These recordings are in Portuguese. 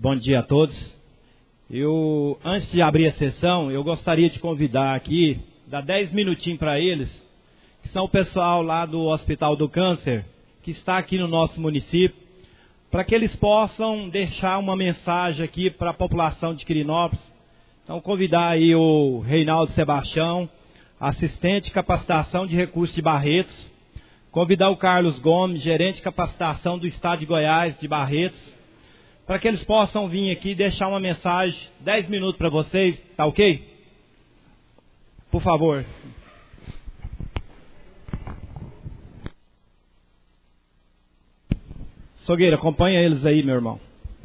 Bom dia a todos. Antes de abrir a sessão, eu gostaria de convidar aqui, dar 10 minutinhos para eles, que são o pessoal lá do Hospital do Câncer, que está aqui no nosso município, para que eles possam deixar uma mensagem aqui para a população de Quirinópolis. Então, convidar aí o Reinaldo Sebastião, assistente de capacitação de recursos de Barretos, convidar o Carlos Gomes, gerente de capacitação do Estado de Goiás, de Barretos, para que eles possam vir aqui e deixar uma mensagem, 10 minutos para vocês, tá ok? Por favor. Sogueira, acompanha eles aí, meu irmão.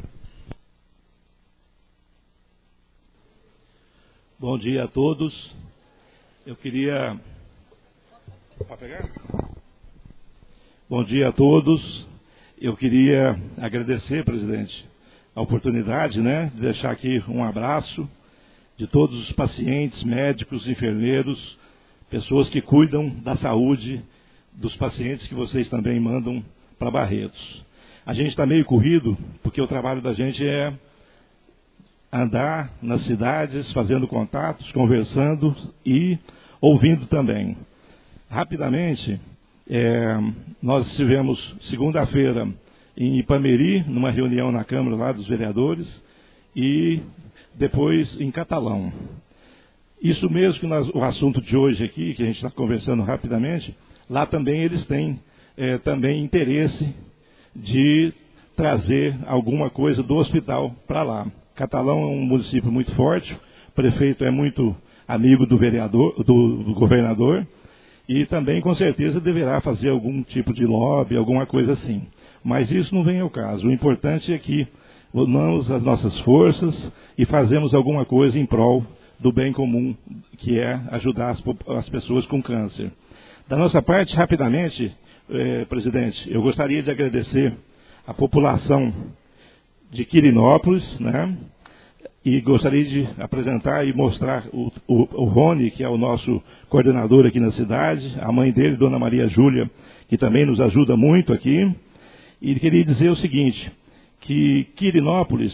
Bom dia a todos. Eu queria... Pode pegar? Bom dia a todos. Eu queria agradecer, presidente, a oportunidade, de deixar aqui um abraço de todos os pacientes, médicos, enfermeiros, pessoas que cuidam da saúde dos pacientes que vocês também mandam para Barretos. A gente está meio corrido, porque o trabalho da gente é andar nas cidades, fazendo contatos, conversando e ouvindo também. Rapidamente, nós estivemos segunda-feira em Ipameri, numa reunião na Câmara lá dos vereadores, e depois em Catalão. Isso mesmo que o assunto de hoje aqui, que a gente está conversando rapidamente, lá também eles têm também interesse de trazer alguma coisa do hospital para lá. Catalão é um município muito forte, o prefeito é muito amigo do vereador, do governador, e também com certeza deverá fazer algum tipo de lobby, alguma coisa assim. Mas isso não vem ao caso. O importante é que unamos as nossas forças e fazemos alguma coisa em prol do bem comum, que é ajudar as pessoas com câncer. Da nossa parte, rapidamente, presidente, eu gostaria de agradecer a população de Quirinópolis, e gostaria de apresentar e mostrar o Rony, que é o nosso coordenador aqui na cidade, a mãe dele, Dona Maria Júlia, que também nos ajuda muito aqui. E queria dizer o seguinte, que Quirinópolis,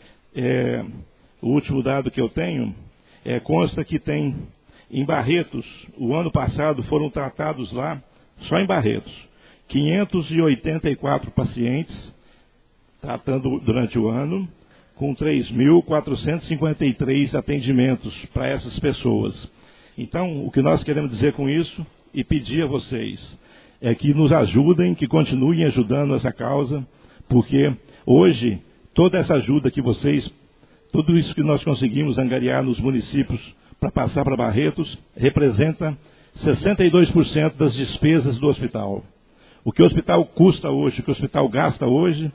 o último dado que eu tenho, consta que tem em Barretos, o ano passado foram tratados lá, só em Barretos, 584 pacientes, tratando durante o ano, com 3.453 atendimentos para essas pessoas. Então, o que nós queremos dizer com isso e pedir a vocês é que nos ajudem, que continuem ajudando essa causa, porque hoje, toda essa ajuda que vocês, tudo isso que nós conseguimos angariar nos municípios para passar para Barretos, representa 62% das despesas do hospital. O que o hospital custa hoje, o que o hospital gasta hoje,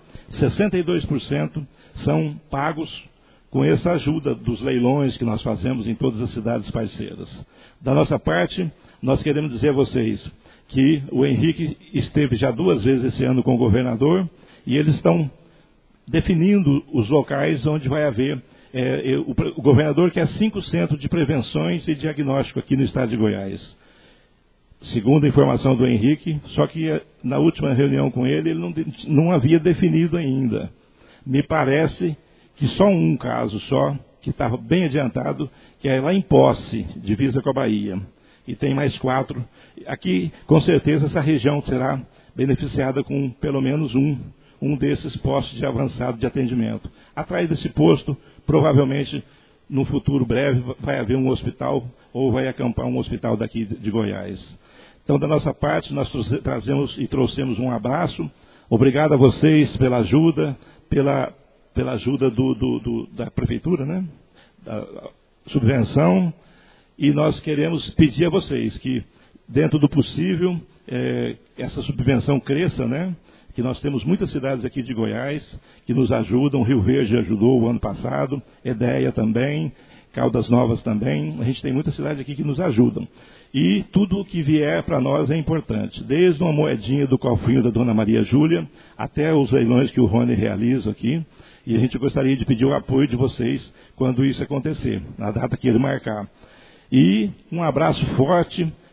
62% são pagos com essa ajuda dos leilões que nós fazemos em todas as cidades parceiras. Da nossa parte, nós queremos dizer a vocês que o Henrique esteve já 2 vezes esse ano com o governador e eles estão definindo os locais onde vai haver. O governador quer 5 centros de prevenções e diagnóstico aqui no estado de Goiás. Segundo a informação do Henrique, só que na última reunião com ele não havia definido ainda. Me parece que só um caso só, que estava bem adiantado, que é lá em Posse, divisa com a Bahia. E tem mais 4. Aqui, com certeza, essa região será beneficiada com pelo menos um desses postos de avançado de atendimento. Atrás desse posto, provavelmente, no futuro breve, vai haver um hospital, ou vai acampar um hospital daqui de Goiás. Então, da nossa parte, nós trouxemos um abraço. Obrigado a vocês pela ajuda, pela ajuda da prefeitura, da subvenção. E nós queremos pedir a vocês que, dentro do possível, essa subvenção cresça, que nós temos muitas cidades aqui de Goiás que nos ajudam. Rio Verde ajudou o ano passado, Edéia também, Caldas Novas também. A gente tem muitas cidades aqui que nos ajudam. E tudo o que vier para nós é importante, desde uma moedinha do cofrinho da Dona Maria Júlia, até os leilões que o Rony realiza aqui. E a gente gostaria de pedir o apoio de vocês quando isso acontecer, na data que ele marcar. E um abraço forte,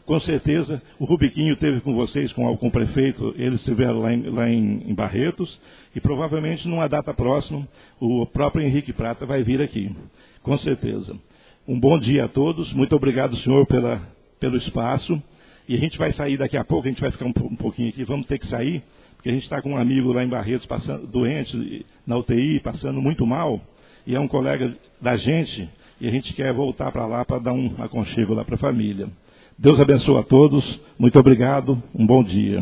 Com certeza, o Rubiquinho esteve com vocês, com o prefeito, eles estiveram lá em Barretos, e provavelmente numa data próxima, o próprio Henrique Prata vai vir aqui, com certeza. Um bom dia a todos, muito obrigado, senhor, pelo espaço, e a gente vai sair daqui a pouco, a gente vai ficar um pouquinho aqui, vamos ter que sair, porque a gente está com um amigo lá em Barretos, doente, na UTI, passando muito mal, e é um colega da gente, e a gente quer voltar para lá para dar um aconchego lá para a família. Deus abençoe a todos, muito obrigado, um bom dia.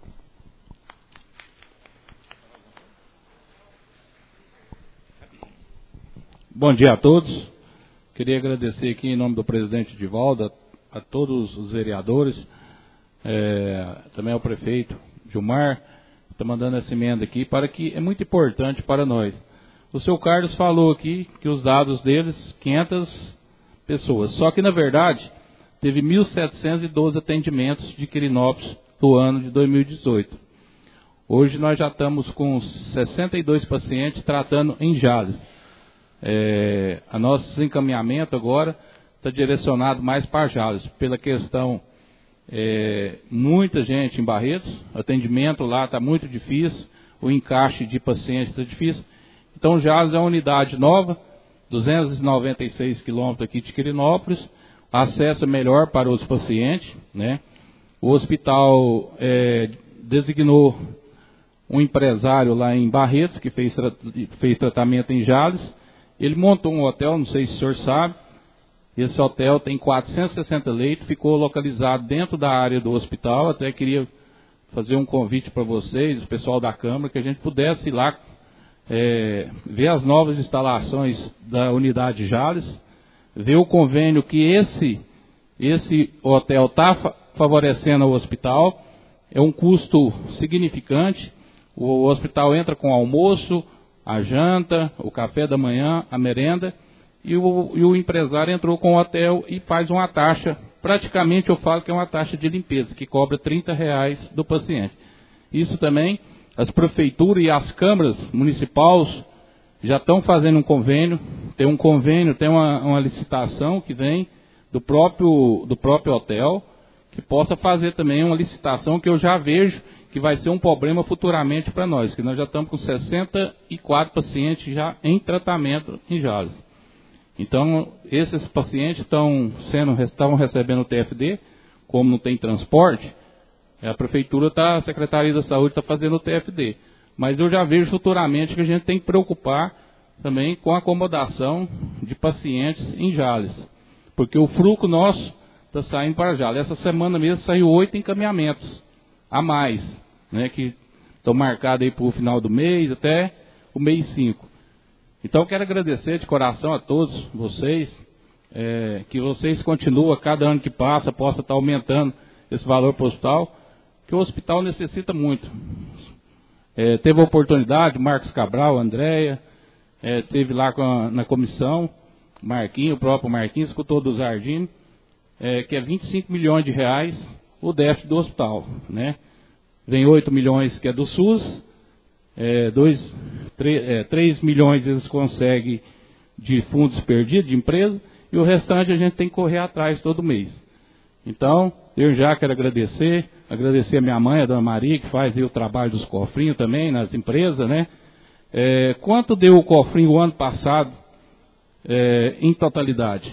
Bom dia a todos. Queria agradecer aqui em nome do presidente Divaldo, a todos os vereadores, também ao prefeito Gilmar, que está mandando essa emenda aqui, para que é muito importante para nós. O seu Carlos falou aqui que os dados deles, 500 pessoas, só que na verdade teve 1.712 atendimentos de Quirinópolis no ano de 2018. Hoje nós já estamos com 62 pacientes tratando em Jales. A nosso encaminhamento agora está direcionado mais para Jales, pela questão, muita gente em Barretos, atendimento lá está muito difícil, o encaixe de pacientes está difícil. Então Jales é uma unidade nova, 296 quilômetros aqui de Quirinópolis, acesso melhor para os pacientes, né? O hospital designou um empresário lá em Barretos, que fez tratamento em Jales. Ele montou um hotel, não sei se o senhor sabe. Esse hotel tem 460 leitos, ficou localizado dentro da área do hospital. Até queria fazer um convite para vocês, o pessoal da Câmara, que a gente pudesse ir lá ver as novas instalações da unidade Jales, ver o convênio que esse hotel está favorecendo ao hospital. É um custo significante. O hospital entra com almoço, a janta, o café da manhã, a merenda, e o empresário entrou com o hotel e faz uma taxa, praticamente eu falo que é uma taxa de limpeza, que cobra R$30 do paciente. Isso também, as prefeituras e as câmaras municipais já estão fazendo um convênio, tem uma licitação que vem do próprio hotel, que possa fazer também uma licitação que eu já vejo que vai ser um problema futuramente para nós, que nós já estamos com 64 pacientes já em tratamento em Jales. Então, esses pacientes estão recebendo o TFD, como não tem transporte, a prefeitura, a Secretaria da Saúde está fazendo o TFD. Mas eu já vejo futuramente que a gente tem que preocupar também com a acomodação de pacientes em Jales, porque o fruto nosso está saindo para Jales. Essa semana mesmo saiu 8 encaminhamentos a mais, né, que estão marcados aí para o final do mês, até o mês 5. Então eu quero agradecer de coração a todos vocês, que vocês continuam, cada ano que passa, possa estar aumentando esse valor para o hospital, que o hospital necessita muito. Teve a oportunidade, Marcos Cabral, Andréia, teve lá na comissão, Marquinhos, o próprio Marquinhos, escutou do Zardim, que é 25 milhões de reais o déficit do hospital, né? Vem 8 milhões que é do SUS, 3 milhões eles conseguem de fundos perdidos, de empresa, e o restante a gente tem que correr atrás todo mês. Então, eu já quero agradecer a minha mãe, a dona Maria, que faz aí o trabalho dos cofrinhos também, nas empresas, né? Quanto deu o cofrinho o ano passado, em totalidade?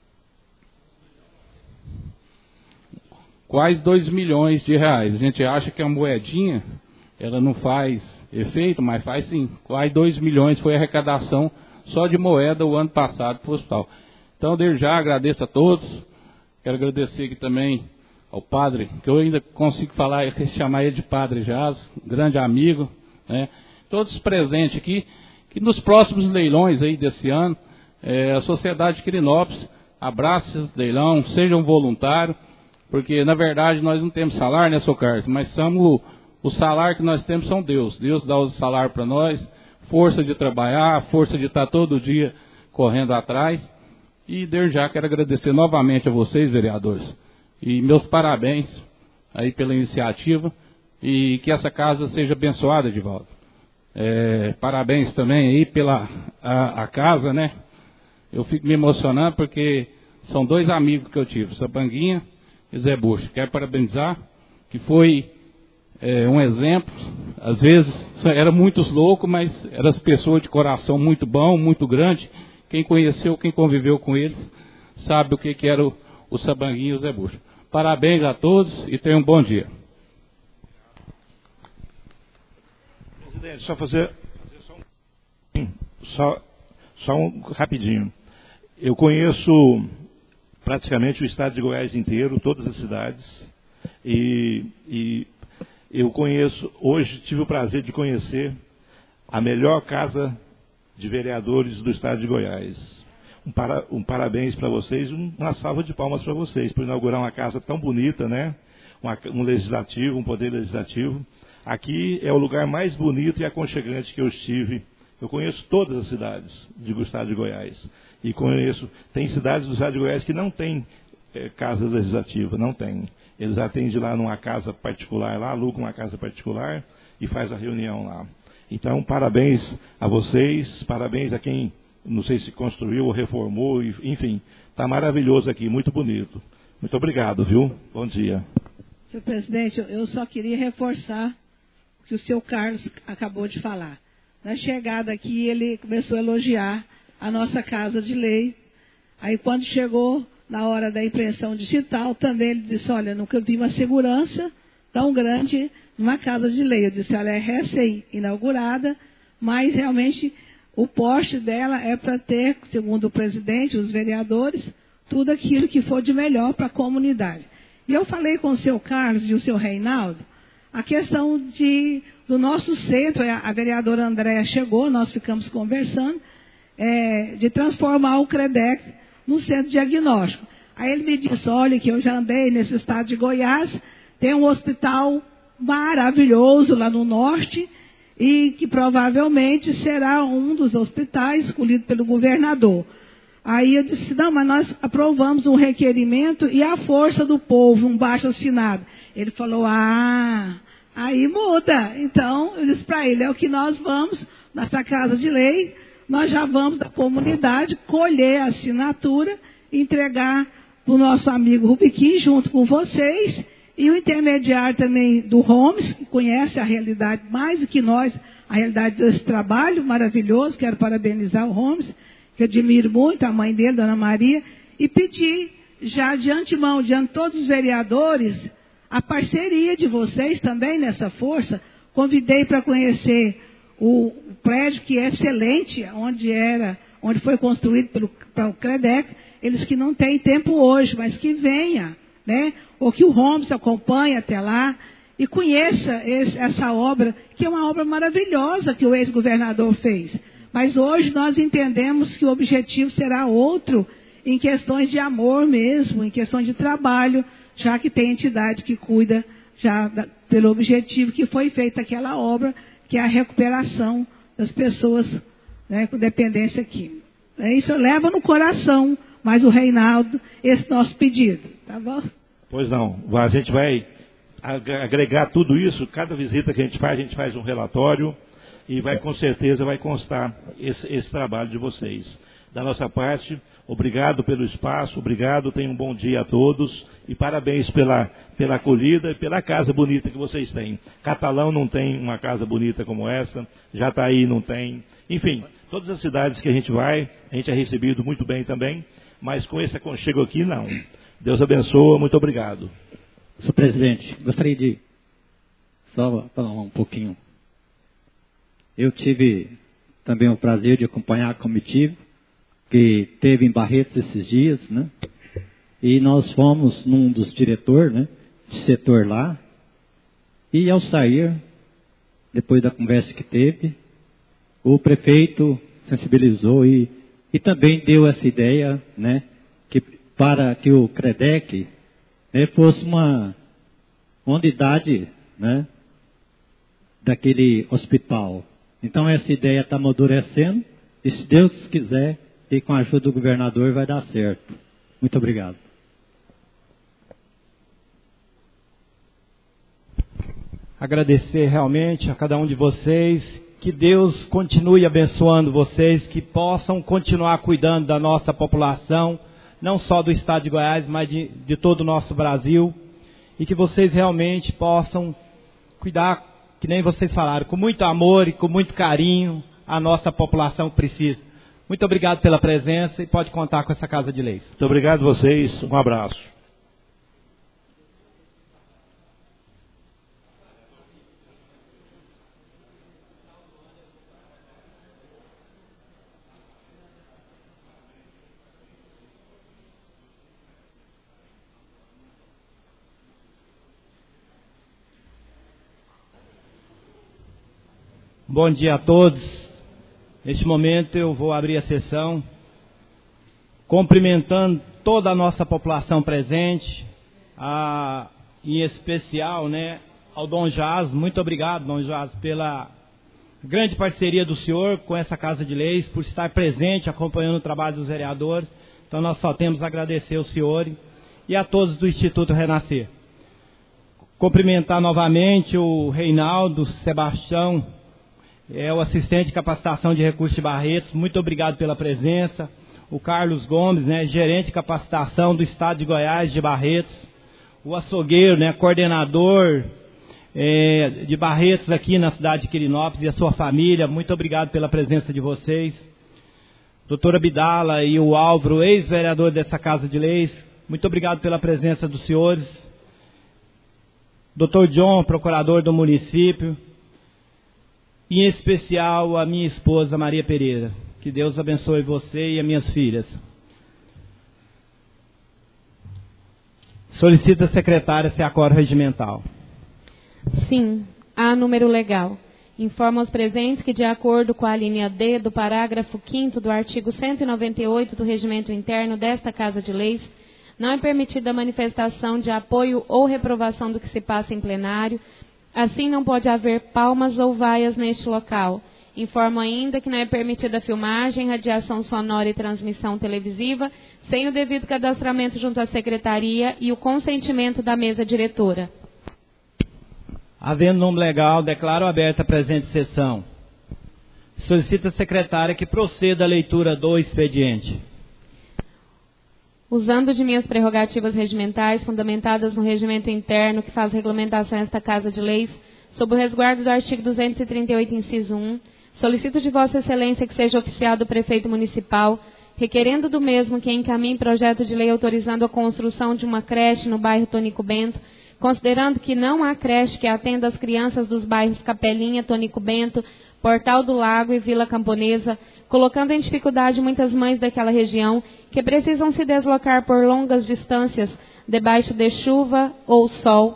Quase 2 milhões de reais. A gente acha que a moedinha, ela não faz efeito, mas faz sim. Quase 2 milhões foi a arrecadação só de moeda o ano passado para o hospital. Então, desde já agradeço a todos. Quero agradecer aqui também ao padre, que eu ainda consigo chamar ele de Padre Jaz, grande amigo, né? Todos presentes aqui, que nos próximos leilões aí desse ano, a Sociedade de Quirinópolis abrace esse leilão, sejam voluntários, porque na verdade nós não temos salário, né, Sr. Carlos? Mas o salário que nós temos são Deus. Deus dá o salário para nós, força de trabalhar, força de estar todo dia correndo atrás. E desde já quero agradecer novamente a vocês, vereadores, e meus parabéns aí pela iniciativa, e que essa casa seja abençoada, Edivaldo. Parabéns também aí pela a casa, né? Eu fico me emocionando porque são 2 amigos que eu tive, Sabanguinha e Zé Buxa. Quero parabenizar, que foi um exemplo. Às vezes era muitos loucos, mas eram as pessoas de coração muito bom, muito grande. Quem conheceu, quem conviveu com eles, sabe o que era o Sabanguinho e o Zé Buxa. Parabéns a todos e tenham um bom dia. Presidente, só um rapidinho. Eu conheço praticamente o estado de Goiás inteiro, todas as cidades, e eu conheço, hoje tive o prazer de conhecer a melhor casa de vereadores do estado de Goiás. Um parabéns para vocês, uma salva de palmas para vocês, por inaugurar uma casa tão bonita, né? Um legislativo, um poder legislativo. Aqui é o lugar mais bonito e aconchegante que eu estive. Eu conheço todas as cidades do estado de Goiás. E tem cidades do estado de Goiás que não tem casa legislativa, não tem. Eles atendem lá numa casa particular, lá alugam uma casa particular e faz a reunião lá. Então, parabéns a vocês, parabéns a quem, não sei se construiu ou reformou, enfim, está maravilhoso aqui, muito bonito. Muito obrigado, viu? Bom dia. Senhor presidente, eu só queria reforçar o que o senhor Carlos acabou de falar. Na chegada aqui, ele começou a elogiar a nossa Casa de Lei. Aí, quando chegou na hora da impressão digital, também ele disse, olha, nunca vi uma segurança tão grande numa Casa de Lei. Eu disse, ela é recém-inaugurada, mas realmente o poste dela é para ter, segundo o presidente, os vereadores, tudo aquilo que for de melhor para a comunidade. E eu falei com o seu Carlos e o seu Reinaldo, a questão do nosso centro, a vereadora Andréa chegou, nós ficamos conversando, de transformar o CREDEC no centro diagnóstico. Aí ele me disse, olha, que eu já andei nesse estado de Goiás, tem um hospital maravilhoso lá no norte, e que provavelmente será um dos hospitais escolhido pelo governador. Aí eu disse, não, mas nós aprovamos um requerimento e a força do povo, um baixo assinado. Ele falou, aí muda. Então, eu disse para ele, é o que nós vamos, nessa Casa de Lei, nós já vamos da comunidade colher a assinatura, entregar para o nosso amigo Rubiquim, junto com vocês, e o intermediário também do Homes, que conhece a realidade mais do que nós, a realidade desse trabalho maravilhoso. Quero parabenizar o Homes, que admiro muito, a mãe dele, Dona Maria, e pedir já de antemão, diante de todos os vereadores, a parceria de vocês também nessa força. Convidei para conhecer o prédio, que é excelente, onde foi construído para o CREDEC, eles que não têm tempo hoje, mas que venha, né? Ou que o Homes acompanhe até lá e conheça essa obra, que é uma obra maravilhosa que o ex-governador fez. Mas hoje nós entendemos que o objetivo será outro, em questões de amor mesmo, em questões de trabalho, já que tem entidade que cuida já pelo objetivo que foi feita aquela obra, que é a recuperação das pessoas, né, com dependência química. Isso leva no coração, mas o Reinaldo, esse nosso pedido, tá bom? Pois não, a gente vai agregar tudo isso, cada visita que a gente faz um relatório, e com certeza vai constar esse trabalho de vocês. Da nossa parte, obrigado pelo espaço, obrigado, tenham um bom dia a todos, e parabéns pela acolhida e pela casa bonita que vocês têm. Catalão não tem uma casa bonita como essa, Jataí não tem, enfim, todas as cidades que a gente vai, a gente é recebido muito bem também, mas com esse aconchego aqui, não. Deus abençoe, muito obrigado. Senhor presidente, gostaria de só falar um pouquinho. Eu tive também o prazer de acompanhar a comitiva que teve em Barretos esses dias, né? E nós fomos num dos diretores, né, de setor lá, e ao sair, depois da conversa que teve, o prefeito sensibilizou e também deu essa ideia, né, que para que o CREDEC, né, fosse uma unidade, né, daquele hospital. Então essa ideia está amadurecendo, e se Deus quiser, e com a ajuda do governador vai dar certo. Muito obrigado. Agradecer realmente a cada um de vocês, que Deus continue abençoando vocês, que possam continuar cuidando da nossa população, não só do estado de Goiás, mas de todo o nosso Brasil, e que vocês realmente possam cuidar, que nem vocês falaram, com muito amor e com muito carinho, a nossa população que precisa. Muito obrigado pela presença e pode contar com essa Casa de Leis. Muito obrigado a vocês, um abraço. Bom dia a todos. Neste momento eu vou abrir a sessão cumprimentando toda a nossa população presente, em especial, ao Dom Jaz. Muito obrigado, Dom Jaz, pela grande parceria do senhor com essa Casa de Leis, por estar presente, acompanhando o trabalho dos vereadores. Então nós só temos a agradecer ao senhor e a todos do Instituto Renascer. Cumprimentar novamente o Reinaldo Sebastião, o assistente de capacitação de recursos de Barretos. Muito obrigado pela presença. O Carlos Gomes, gerente de capacitação do estado de Goiás, de Barretos. O açougueiro, coordenador de Barretos aqui na cidade de Quirinópolis, e a sua família. Muito obrigado pela presença de vocês. Doutora Abdala e o Álvaro, ex-vereador dessa Casa de Leis. Muito obrigado pela presença dos senhores. Doutor John, procurador do município. E em especial a minha esposa Maria Pereira. Que Deus abençoe você e as minhas filhas. Solicita a secretária se acorda regimental. Sim, há número legal. Informa aos presentes que, de acordo com a linha D do parágrafo 5º do artigo 198 do Regimento Interno desta Casa de Leis, não é permitida a manifestação de apoio ou reprovação do que se passa em plenário. Assim, não pode haver palmas ou vaias neste local. Informo ainda que não é permitida filmagem, radiação sonora e transmissão televisiva, sem o devido cadastramento junto à secretaria e o consentimento da mesa diretora. Havendo número legal, declaro aberta a presente sessão. Solicito à secretária que proceda à leitura do expediente. Usando de minhas prerrogativas regimentais, fundamentadas no regimento interno que faz regulamentação a esta Casa de Leis, sob o resguardo do artigo 238, inciso 1, solicito de Vossa Excelência que seja oficiado o prefeito municipal, requerendo do mesmo que encaminhe projeto de lei autorizando a construção de uma creche no bairro Tonico Bento, considerando que não há creche que atenda as crianças dos bairros Capelinha, Tonico Bento, Portal do Lago e Vila Camponesa, colocando em dificuldade muitas mães daquela região que precisam se deslocar por longas distâncias debaixo de chuva ou sol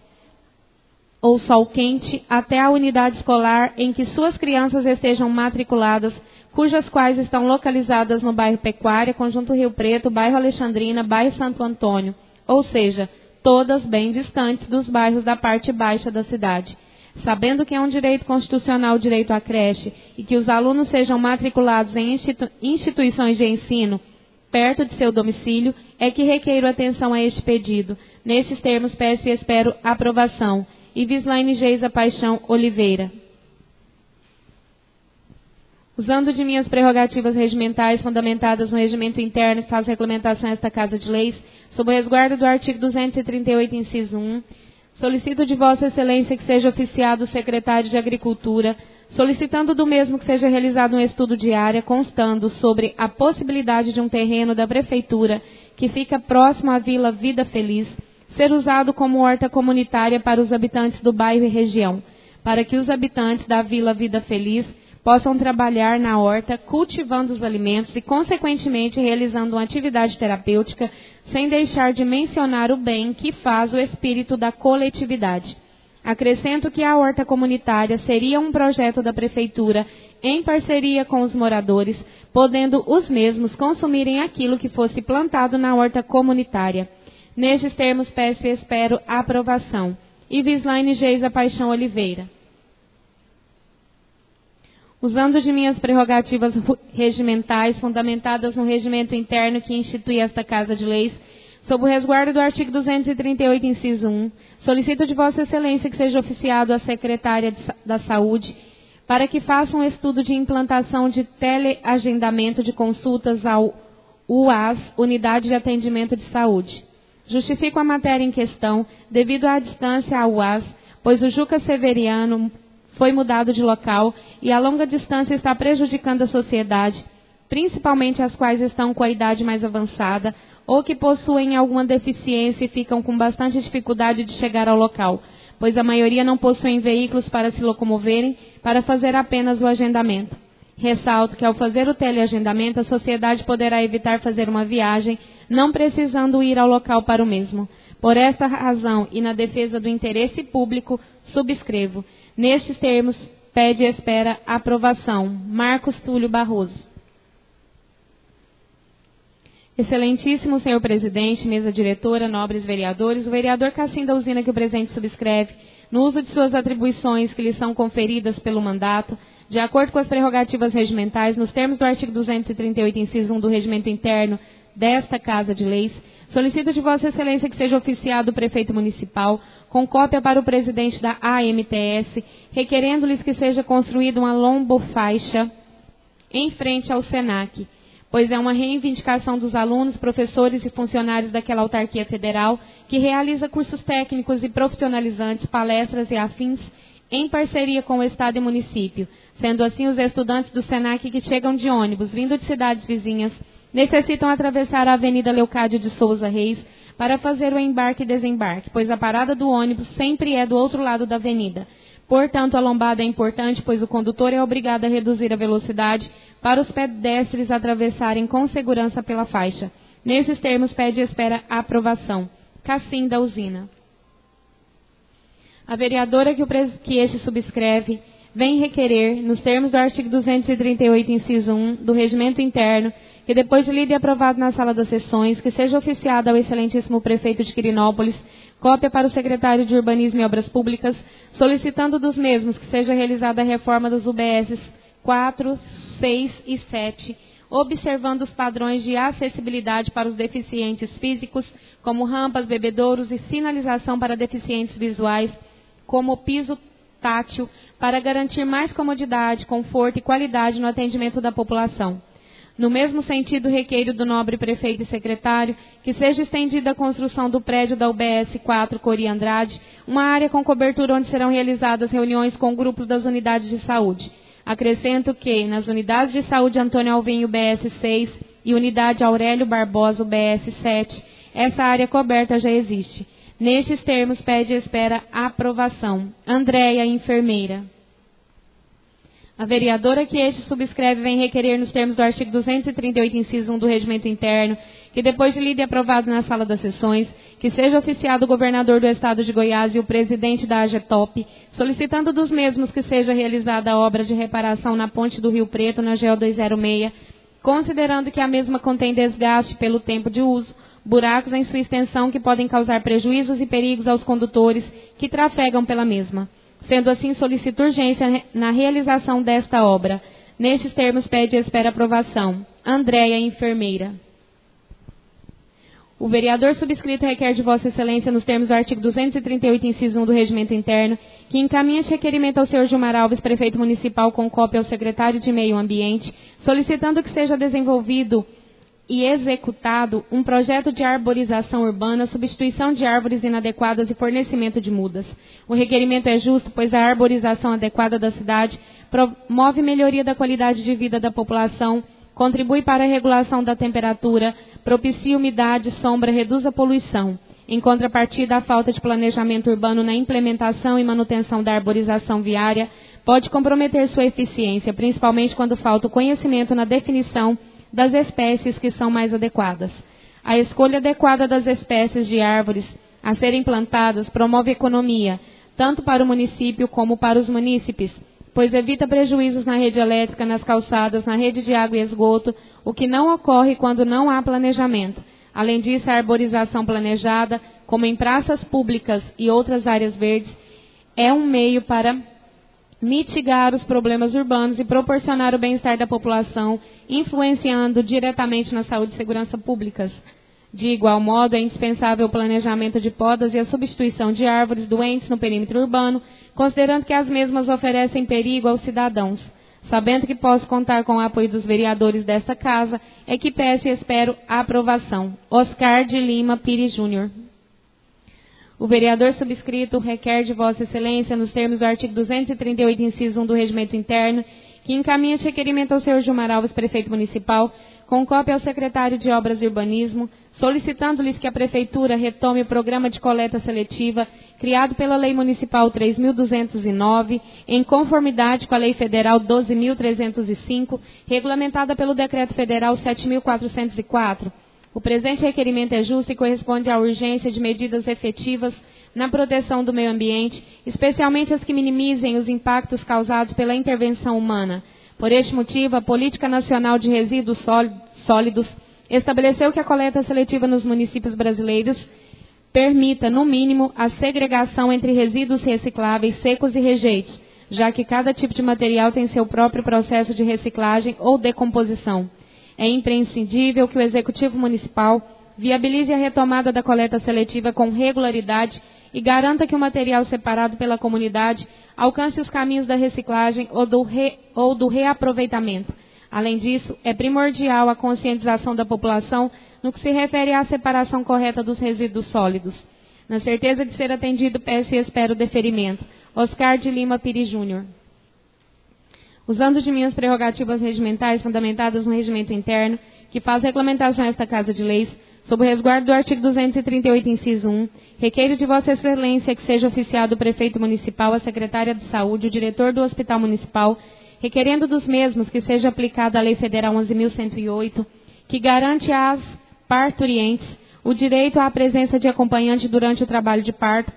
quente até a unidade escolar em que suas crianças estejam matriculadas, cujas quais estão localizadas no bairro Pecuária, Conjunto Rio Preto, bairro Alexandrina, bairro Santo Antônio, ou seja, todas bem distantes dos bairros da parte baixa da cidade. Sabendo que é um direito constitucional o direito à creche e que os alunos sejam matriculados em instituições de ensino perto de seu domicílio, é que requeiro atenção a este pedido. Nestes termos, peço e espero aprovação. Ivislaine Geisa Paixão Oliveira. Usando de minhas prerrogativas regimentais fundamentadas no regimento interno que faz regulamentação a esta Casa de Leis, sob o resguardo do artigo 238, inciso 1, solicito de Vossa Excelência que seja oficiado o secretário de Agricultura, solicitando do mesmo que seja realizado um estudo de área constando sobre a possibilidade de um terreno da Prefeitura que fica próximo à Vila Vida Feliz ser usado como horta comunitária para os habitantes do bairro e região, para que os habitantes da Vila Vida Feliz possam trabalhar na horta, cultivando os alimentos e, consequentemente, realizando uma atividade terapêutica, sem deixar de mencionar o bem que faz o espírito da coletividade. Acrescento que a horta comunitária seria um projeto da Prefeitura em parceria com os moradores, podendo os mesmos consumirem aquilo que fosse plantado na horta comunitária. Nestes termos, peço e espero a aprovação. Ivislaine Geisa Paixão Oliveira. Usando de minhas prerrogativas regimentais, fundamentadas no regimento interno que institui esta Casa de Leis, sob o resguardo do artigo 238, inciso 1, solicito de Vossa Excelência que seja oficiado a Secretária da Saúde para que faça um estudo de implantação de teleagendamento de consultas ao UAS, Unidade de Atendimento de Saúde. Justifico a matéria em questão devido à distância à UAS, pois o Juca Severiano foi mudado de local e a longa distância está prejudicando a sociedade, principalmente as quais estão com a idade mais avançada ou que possuem alguma deficiência e ficam com bastante dificuldade de chegar ao local, pois a maioria não possuem veículos para se locomoverem para fazer apenas o agendamento. Ressalto que ao fazer o teleagendamento, a sociedade poderá evitar fazer uma viagem, não precisando ir ao local para o mesmo. Por esta razão e na defesa do interesse público, subscrevo. Nestes termos, pede e espera aprovação. Marcos Túlio Barroso. Excelentíssimo senhor presidente, mesa diretora, nobres vereadores, o vereador Cassim da Usina que o presente subscreve, no uso de suas atribuições que lhe são conferidas pelo mandato, de acordo com as prerrogativas regimentais, nos termos do artigo 238, inciso 1 do Regimento Interno desta Casa de Leis, solicito de Vossa Excelência que seja oficiado o prefeito municipal, com cópia para o presidente da AMTS, requerendo-lhes que seja construída uma lombofaixa em frente ao SENAC, pois é uma reivindicação dos alunos, professores e funcionários daquela autarquia federal que realiza cursos técnicos e profissionalizantes, palestras e afins em parceria com o Estado e município. Sendo assim, os estudantes do SENAC que chegam de ônibus vindo de cidades vizinhas necessitam atravessar a Avenida Leocádio de Souza Reis para fazer o embarque e desembarque, pois a parada do ônibus sempre é do outro lado da avenida. Portanto, a lombada é importante, pois o condutor é obrigado a reduzir a velocidade para os pedestres atravessarem com segurança pela faixa. Nesses termos, pede e espera a aprovação. Cassim da Usina. A vereadora que este subscreve vem requerer, nos termos do artigo 238, inciso 1, do Regimento Interno, que depois de lido e aprovado na sala das sessões, que seja oficiada ao excelentíssimo prefeito de Quirinópolis, cópia para o secretário de Urbanismo e Obras Públicas, solicitando dos mesmos que seja realizada a reforma dos UBS 4, 6 e 7, observando os padrões de acessibilidade para os deficientes físicos, como rampas, bebedouros e sinalização para deficientes visuais, como piso tátil, para garantir mais comodidade, conforto e qualidade no atendimento da população. No mesmo sentido, requeiro do nobre prefeito e secretário que seja estendida a construção do prédio da UBS 4 Cori Andrade, uma área com cobertura onde serão realizadas reuniões com grupos das unidades de saúde. Acrescento que, nas unidades de saúde Antônio Alvim UBS 6 e unidade Aurélio Barbosa UBS 7, essa área coberta já existe. Nestes termos, pede e espera a aprovação. Andréia, enfermeira. A vereadora que este subscreve vem requerer nos termos do artigo 238, inciso 1 do Regimento Interno, que depois de lido e aprovado na sala das sessões, que seja oficiado o governador do estado de Goiás e o presidente da AGETOP, solicitando dos mesmos que seja realizada a obra de reparação na ponte do Rio Preto, na GO 206, considerando que a mesma contém desgaste pelo tempo de uso, buracos em sua extensão que podem causar prejuízos e perigos aos condutores que trafegam pela mesma. Sendo assim, solicito urgência na realização desta obra. Nestes termos, pede e espera aprovação. Andréia, enfermeira. O vereador subscrito requer de Vossa Excelência, nos termos do artigo 238, inciso 1 do Regimento Interno, que encaminhe este requerimento ao senhor Gilmar Alves, prefeito municipal, com cópia ao secretário de Meio Ambiente, solicitando que seja desenvolvido e executado um projeto de arborização urbana, substituição de árvores inadequadas e fornecimento de mudas. O requerimento é justo, pois a arborização adequada da cidade promove melhoria da qualidade de vida da população, contribui para a regulação da temperatura, propicia umidade, sombra, reduz a poluição. Em contrapartida, a falta de planejamento urbano na implementação e manutenção da arborização viária pode comprometer sua eficiência, principalmente quando falta o conhecimento na definição das espécies que são mais adequadas. A escolha adequada das espécies de árvores a serem plantadas promove economia, tanto para o município como para os munícipes, pois evita prejuízos na rede elétrica, nas calçadas, na rede de água e esgoto, o que não ocorre quando não há planejamento. Além disso, a arborização planejada, como em praças públicas e outras áreas verdes, é um meio para mitigar os problemas urbanos e proporcionar o bem-estar da população, influenciando diretamente na saúde e segurança públicas. De igual modo, é indispensável o planejamento de podas e a substituição de árvores doentes no perímetro urbano, considerando que as mesmas oferecem perigo aos cidadãos. Sabendo que posso contar com o apoio dos vereadores desta casa, é que peço e espero a aprovação. Oscar de Lima Pires Júnior. O vereador subscrito requer de Vossa Excelência, nos termos do artigo 238, inciso 1 do Regimento Interno, que encaminhe este requerimento ao senhor Gilmar Alves, prefeito municipal, com cópia ao secretário de Obras e Urbanismo, solicitando-lhes que a Prefeitura retome o programa de coleta seletiva criado pela Lei Municipal 3.209, em conformidade com a Lei Federal 12.305, regulamentada pelo Decreto Federal 7.404. O presente requerimento é justo e corresponde à urgência de medidas efetivas na proteção do meio ambiente, especialmente as que minimizem os impactos causados pela intervenção humana. Por este motivo, a Política Nacional de Resíduos Sólidos estabeleceu que a coleta seletiva nos municípios brasileiros permita, no mínimo, a segregação entre resíduos recicláveis, secos e rejeitos, já que cada tipo de material tem seu próprio processo de reciclagem ou decomposição. É imprescindível que o Executivo Municipal viabilize a retomada da coleta seletiva com regularidade e garanta que o material separado pela comunidade alcance os caminhos da reciclagem ou do reaproveitamento. Além disso, é primordial a conscientização da população no que se refere à separação correta dos resíduos sólidos. Na certeza de ser atendido, peço e espero o deferimento. Oscar de Lima Pires Júnior. Usando de minhas prerrogativas regimentais fundamentadas no regimento interno, que faz regulamentação a esta Casa de Leis, sob o resguardo do artigo 238, inciso 1, requeiro de Vossa Excelência que seja oficiado o prefeito municipal, a secretária de saúde, o diretor do hospital municipal, requerendo dos mesmos que seja aplicada a Lei Federal 11.108, que garante às parturientes o direito à presença de acompanhante durante o trabalho de parto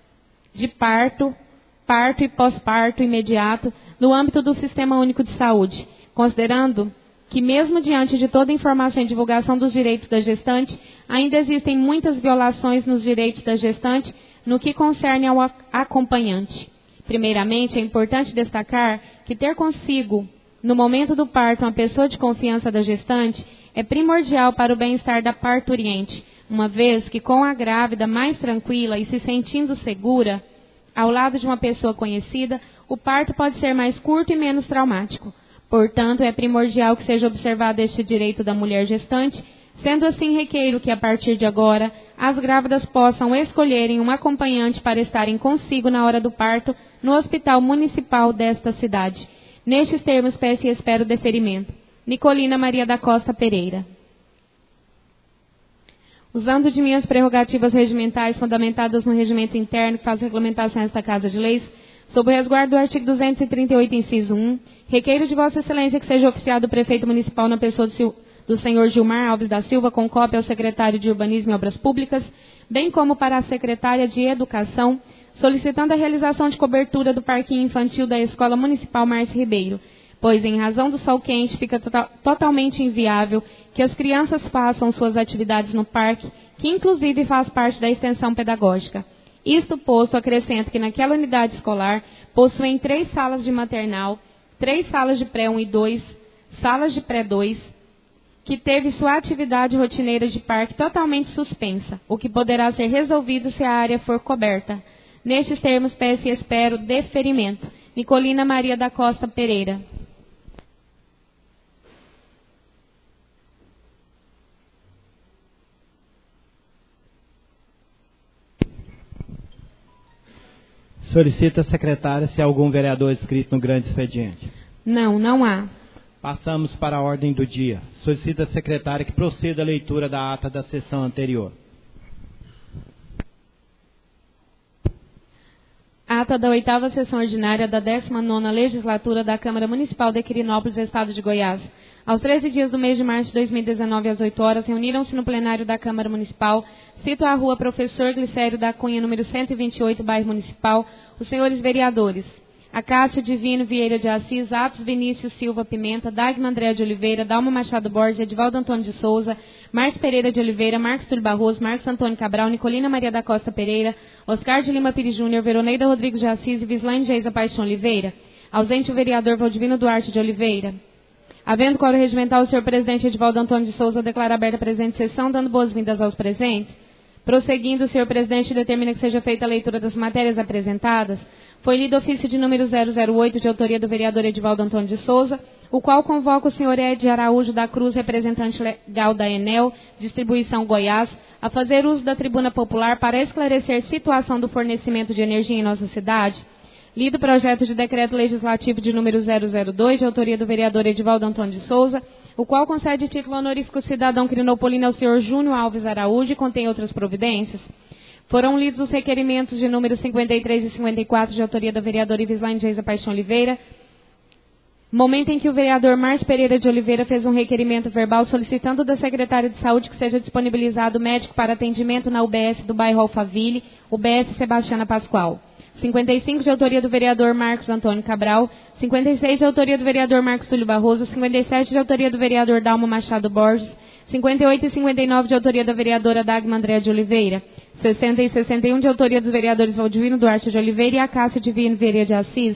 e pós-parto imediato no âmbito do Sistema Único de Saúde, considerando que mesmo diante de toda a informação e divulgação dos direitos da gestante, ainda existem muitas violações nos direitos da gestante no que concerne ao acompanhante. Primeiramente, é importante destacar que ter consigo, no momento do parto, uma pessoa de confiança da gestante é primordial para o bem-estar da parturiente, uma vez que com a grávida mais tranquila e se sentindo segura, ao lado de uma pessoa conhecida, o parto pode ser mais curto e menos traumático. Portanto, é primordial que seja observado este direito da mulher gestante, sendo assim requeiro que, a partir de agora, as grávidas possam escolherem um acompanhante para estarem consigo na hora do parto no hospital municipal desta cidade. Nestes termos, peço e espero o deferimento. Nicolina Maria da Costa Pereira. Usando de minhas prerrogativas regimentais fundamentadas no regimento interno que faz regulamentação a esta Casa de Leis, sob o resguardo do artigo 238, inciso 1, requeiro de Vossa Excelência que seja oficiado o prefeito municipal na pessoa do senhor Gilmar Alves da Silva, com cópia ao secretário de Urbanismo e Obras Públicas, bem como para a secretária de Educação, solicitando a realização de cobertura do parquinho infantil da Escola Municipal Márcio Ribeiro, pois, em razão do sol quente, fica totalmente inviável que as crianças façam suas atividades no parque, que inclusive faz parte da extensão pedagógica. Isto posto, acrescento que naquela unidade escolar possuem 3 salas de maternal, 3 salas de pré-1 e 2, salas de pré-2, que teve sua atividade rotineira de parque totalmente suspensa, o que poderá ser resolvido se a área for coberta. Nestes termos, peço e espero deferimento. Nicolina Maria da Costa Pereira. Solicita a secretária se há algum vereador inscrito no grande expediente. Não, não há. Passamos para a ordem do dia. Solicita a secretária que proceda a leitura da ata da sessão anterior. Ata da 8ª sessão ordinária da 19ª legislatura da Câmara Municipal de Quirinópolis, Estado de Goiás. Aos 13 dias do mês de março de 2019, às 8 horas, reuniram-se no plenário da Câmara Municipal, cito a rua Professor Glicério da Cunha, número 128, bairro Municipal, os senhores vereadores: Acácio Divino Vieira de Assis, Atos Vinícius Silva Pimenta, Dagma André de Oliveira, Dalma Machado Borges, Edivaldo Antônio de Souza, Marcos Pereira de Oliveira, Marcos Túlio Barroso, Marcos Antônio Cabral, Nicolina Maria da Costa Pereira, Oscar de Lima Pires Júnior, Veroneida Rodrigues de Assis e Vislaine Geisa Paixão Oliveira. Ausente o vereador Valdivino Duarte de Oliveira. Havendo quórum regimental, o senhor presidente Edivaldo Antônio de Souza declara aberta a presente sessão, dando boas-vindas aos presentes. Prosseguindo, o senhor presidente determina que seja feita a leitura das matérias apresentadas. Foi lido ofício de número 008, de autoria do vereador Edivaldo Antônio de Souza, o qual convoca o senhor Ed Araújo da Cruz, representante legal da Enel, Distribuição Goiás, a fazer uso da tribuna popular para esclarecer situação do fornecimento de energia em nossa cidade. Lido o projeto de decreto legislativo de número 002, de autoria do vereador Edivaldo Antônio de Souza, o qual concede título honorífico cidadão crinopolino ao senhor Júnior Alves Araújo e contém outras providências. Foram lidos os requerimentos de número 53 e 54, de autoria da vereadora Ivislaine Geisa Paixão Oliveira, momento em que o vereador Márcio Pereira de Oliveira fez um requerimento verbal solicitando da secretária de saúde que seja disponibilizado médico para atendimento na UBS do bairro Alphaville, UBS Sebastiana Pascoal. 55, de autoria do vereador Marcos Antônio Cabral, 56, de autoria do vereador Marcos Túlio Barroso, 57, de autoria do vereador Dalmo Machado Borges, 58 e 59, de autoria da vereadora Dagma Andréa de Oliveira, 60 e 61, de autoria dos vereadores Valdivino Duarte de Oliveira e Acácio Divino Vieira de Assis,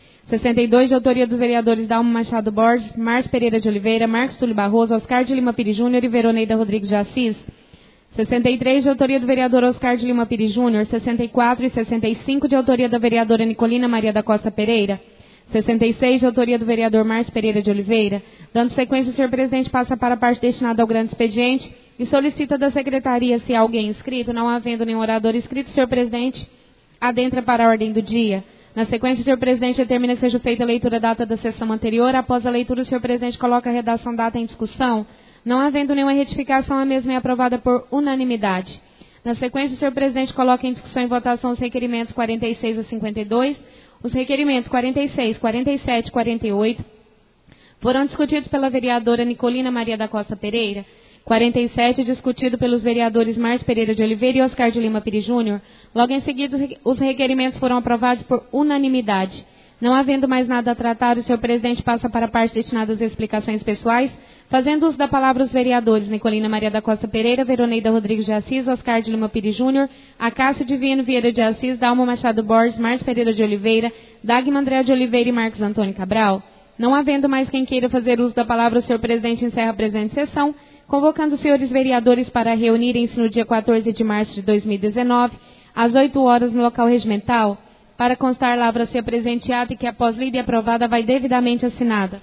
62, de autoria dos vereadores Dalmo Machado Borges, Márcio Pereira de Oliveira, Marcos Túlio Barroso, Oscar de Lima Pires Júnior e Veroneida Rodrigues de Assis, 63, de autoria do vereador Oscar de Lima Pires Júnior, 64 e 65, de autoria da vereadora Nicolina Maria da Costa Pereira, 66, de autoria do vereador Márcio Pereira de Oliveira. Dando sequência, o senhor presidente passa para a parte destinada ao grande expediente e solicita da secretaria, se há alguém inscrito, não havendo nenhum orador inscrito, o senhor presidente adentra para a ordem do dia. Na sequência, o senhor presidente determina que seja feita a leitura da ata da sessão anterior. Após a leitura, o senhor presidente coloca a redação da ata em discussão. Não havendo nenhuma retificação, a mesma é aprovada por unanimidade. Na sequência, o senhor presidente coloca em discussão e votação os requerimentos 46 a 52. Os requerimentos 46, 47 e 48 foram discutidos pela vereadora Nicolina Maria da Costa Pereira. 47, discutido pelos vereadores Márcio Pereira de Oliveira e Oscar de Lima Pires Júnior. Logo em seguida, os requerimentos foram aprovados por unanimidade. Não havendo mais nada a tratar, o senhor presidente passa para a parte destinada às explicações pessoais, fazendo uso da palavra os vereadores Nicolina Maria da Costa Pereira, Veroneida Rodrigues de Assis, Oscar de Lima Pires Júnior, Acácio Divino Vieira de Assis, Dalma Machado Borges, Márcio Pereira de Oliveira, Dagma Andréa de Oliveira e Marcos Antônio Cabral. Não havendo mais quem queira fazer uso da palavra, o senhor presidente encerra a presente sessão, convocando os senhores vereadores para reunirem-se no dia 14 de março de 2019, às 8 horas, no local regimental. Para constar, lavra-se a presente ata e que, após lida e aprovada, vai devidamente assinada.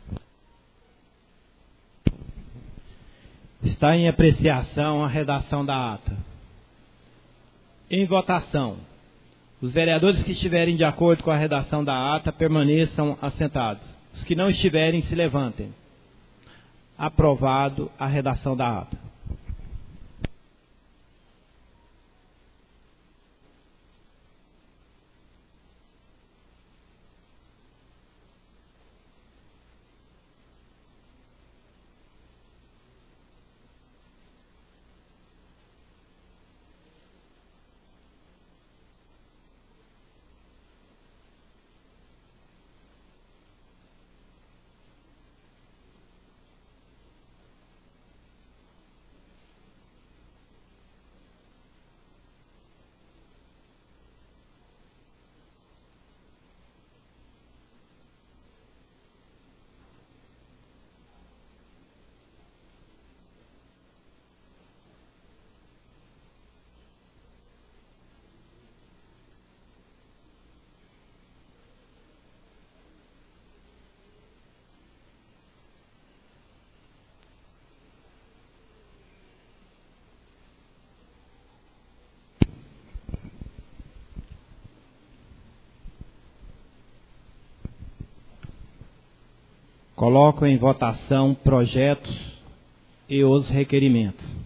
Está em apreciação a redação da ata. Em votação. Os vereadores que estiverem de acordo com a redação da ata permaneçam assentados. Os que não estiverem, se levantem. Aprovado a redação da ata. Coloco em votação projetos e os requerimentos.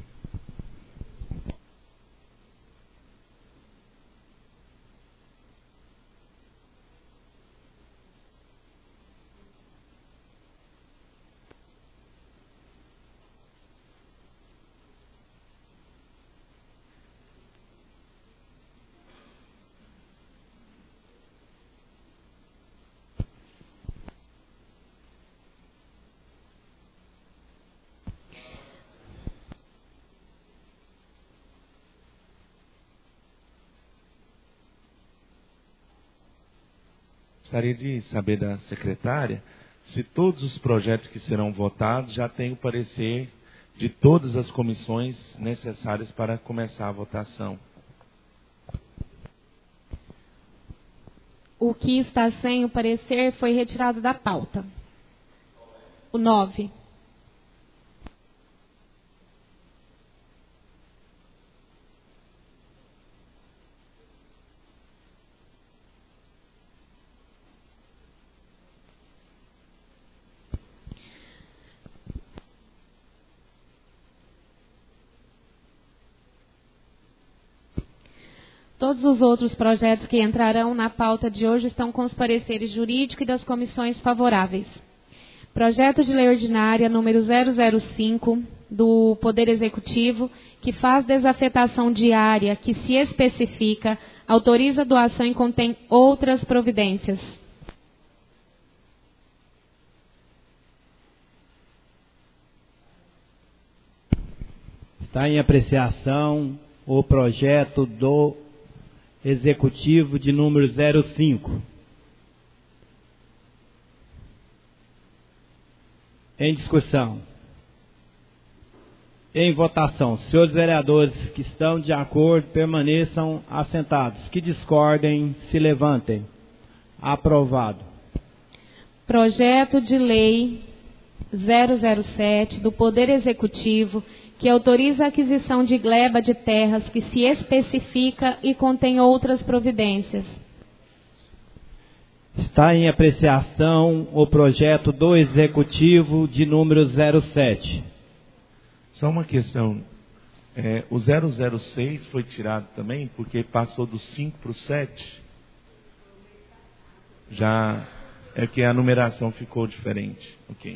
Gostaria de saber da secretária se todos os projetos que serão votados já têm o parecer de todas as comissões necessárias para começar a votação. O que está sem o parecer foi retirado da pauta. O 9. Todos os outros projetos que entrarão na pauta de hoje estão com os pareceres jurídicos e das comissões favoráveis. Projeto de Lei Ordinária número 005 do Poder Executivo, que faz desafetação diária, que se especifica, autoriza a doação e contém outras providências. Está em apreciação o projeto do Executivo de número 05. Em discussão. Em votação. Senhores vereadores que estão de acordo, permaneçam assentados. Que discordem, se levantem. Aprovado. Projeto de Lei 007 do Poder Executivo, que autoriza a aquisição de gleba de terras, que se especifica e contém outras providências. Está em apreciação o projeto do Executivo de número 07. Só uma questão. O 006 foi tirado também, porque passou do 5 para o 7. Já é que a numeração ficou diferente. Ok.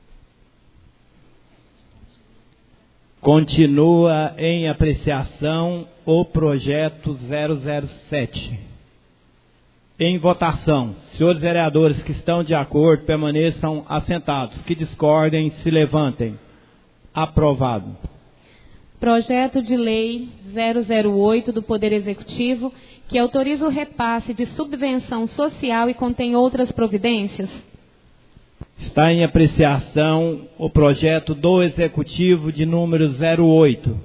Continua em apreciação o projeto 007. Em votação. Senhores vereadores que estão de acordo, permaneçam assentados. Que discordem, se levantem. Aprovado. Projeto de Lei 008 do Poder Executivo, que autoriza o repasse de subvenção social e contém outras providências. Está em apreciação o projeto do Executivo de número 08.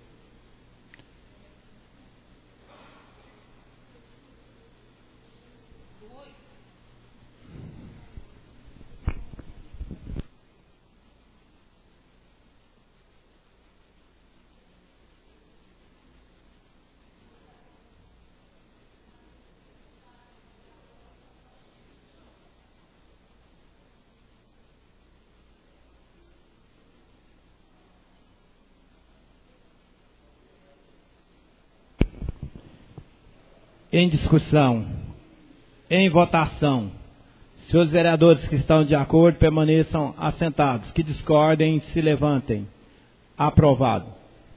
Em discussão. Em votação. Senhores vereadores que estão de acordo, permaneçam assentados. Que discordem, se levantem. Aprovado.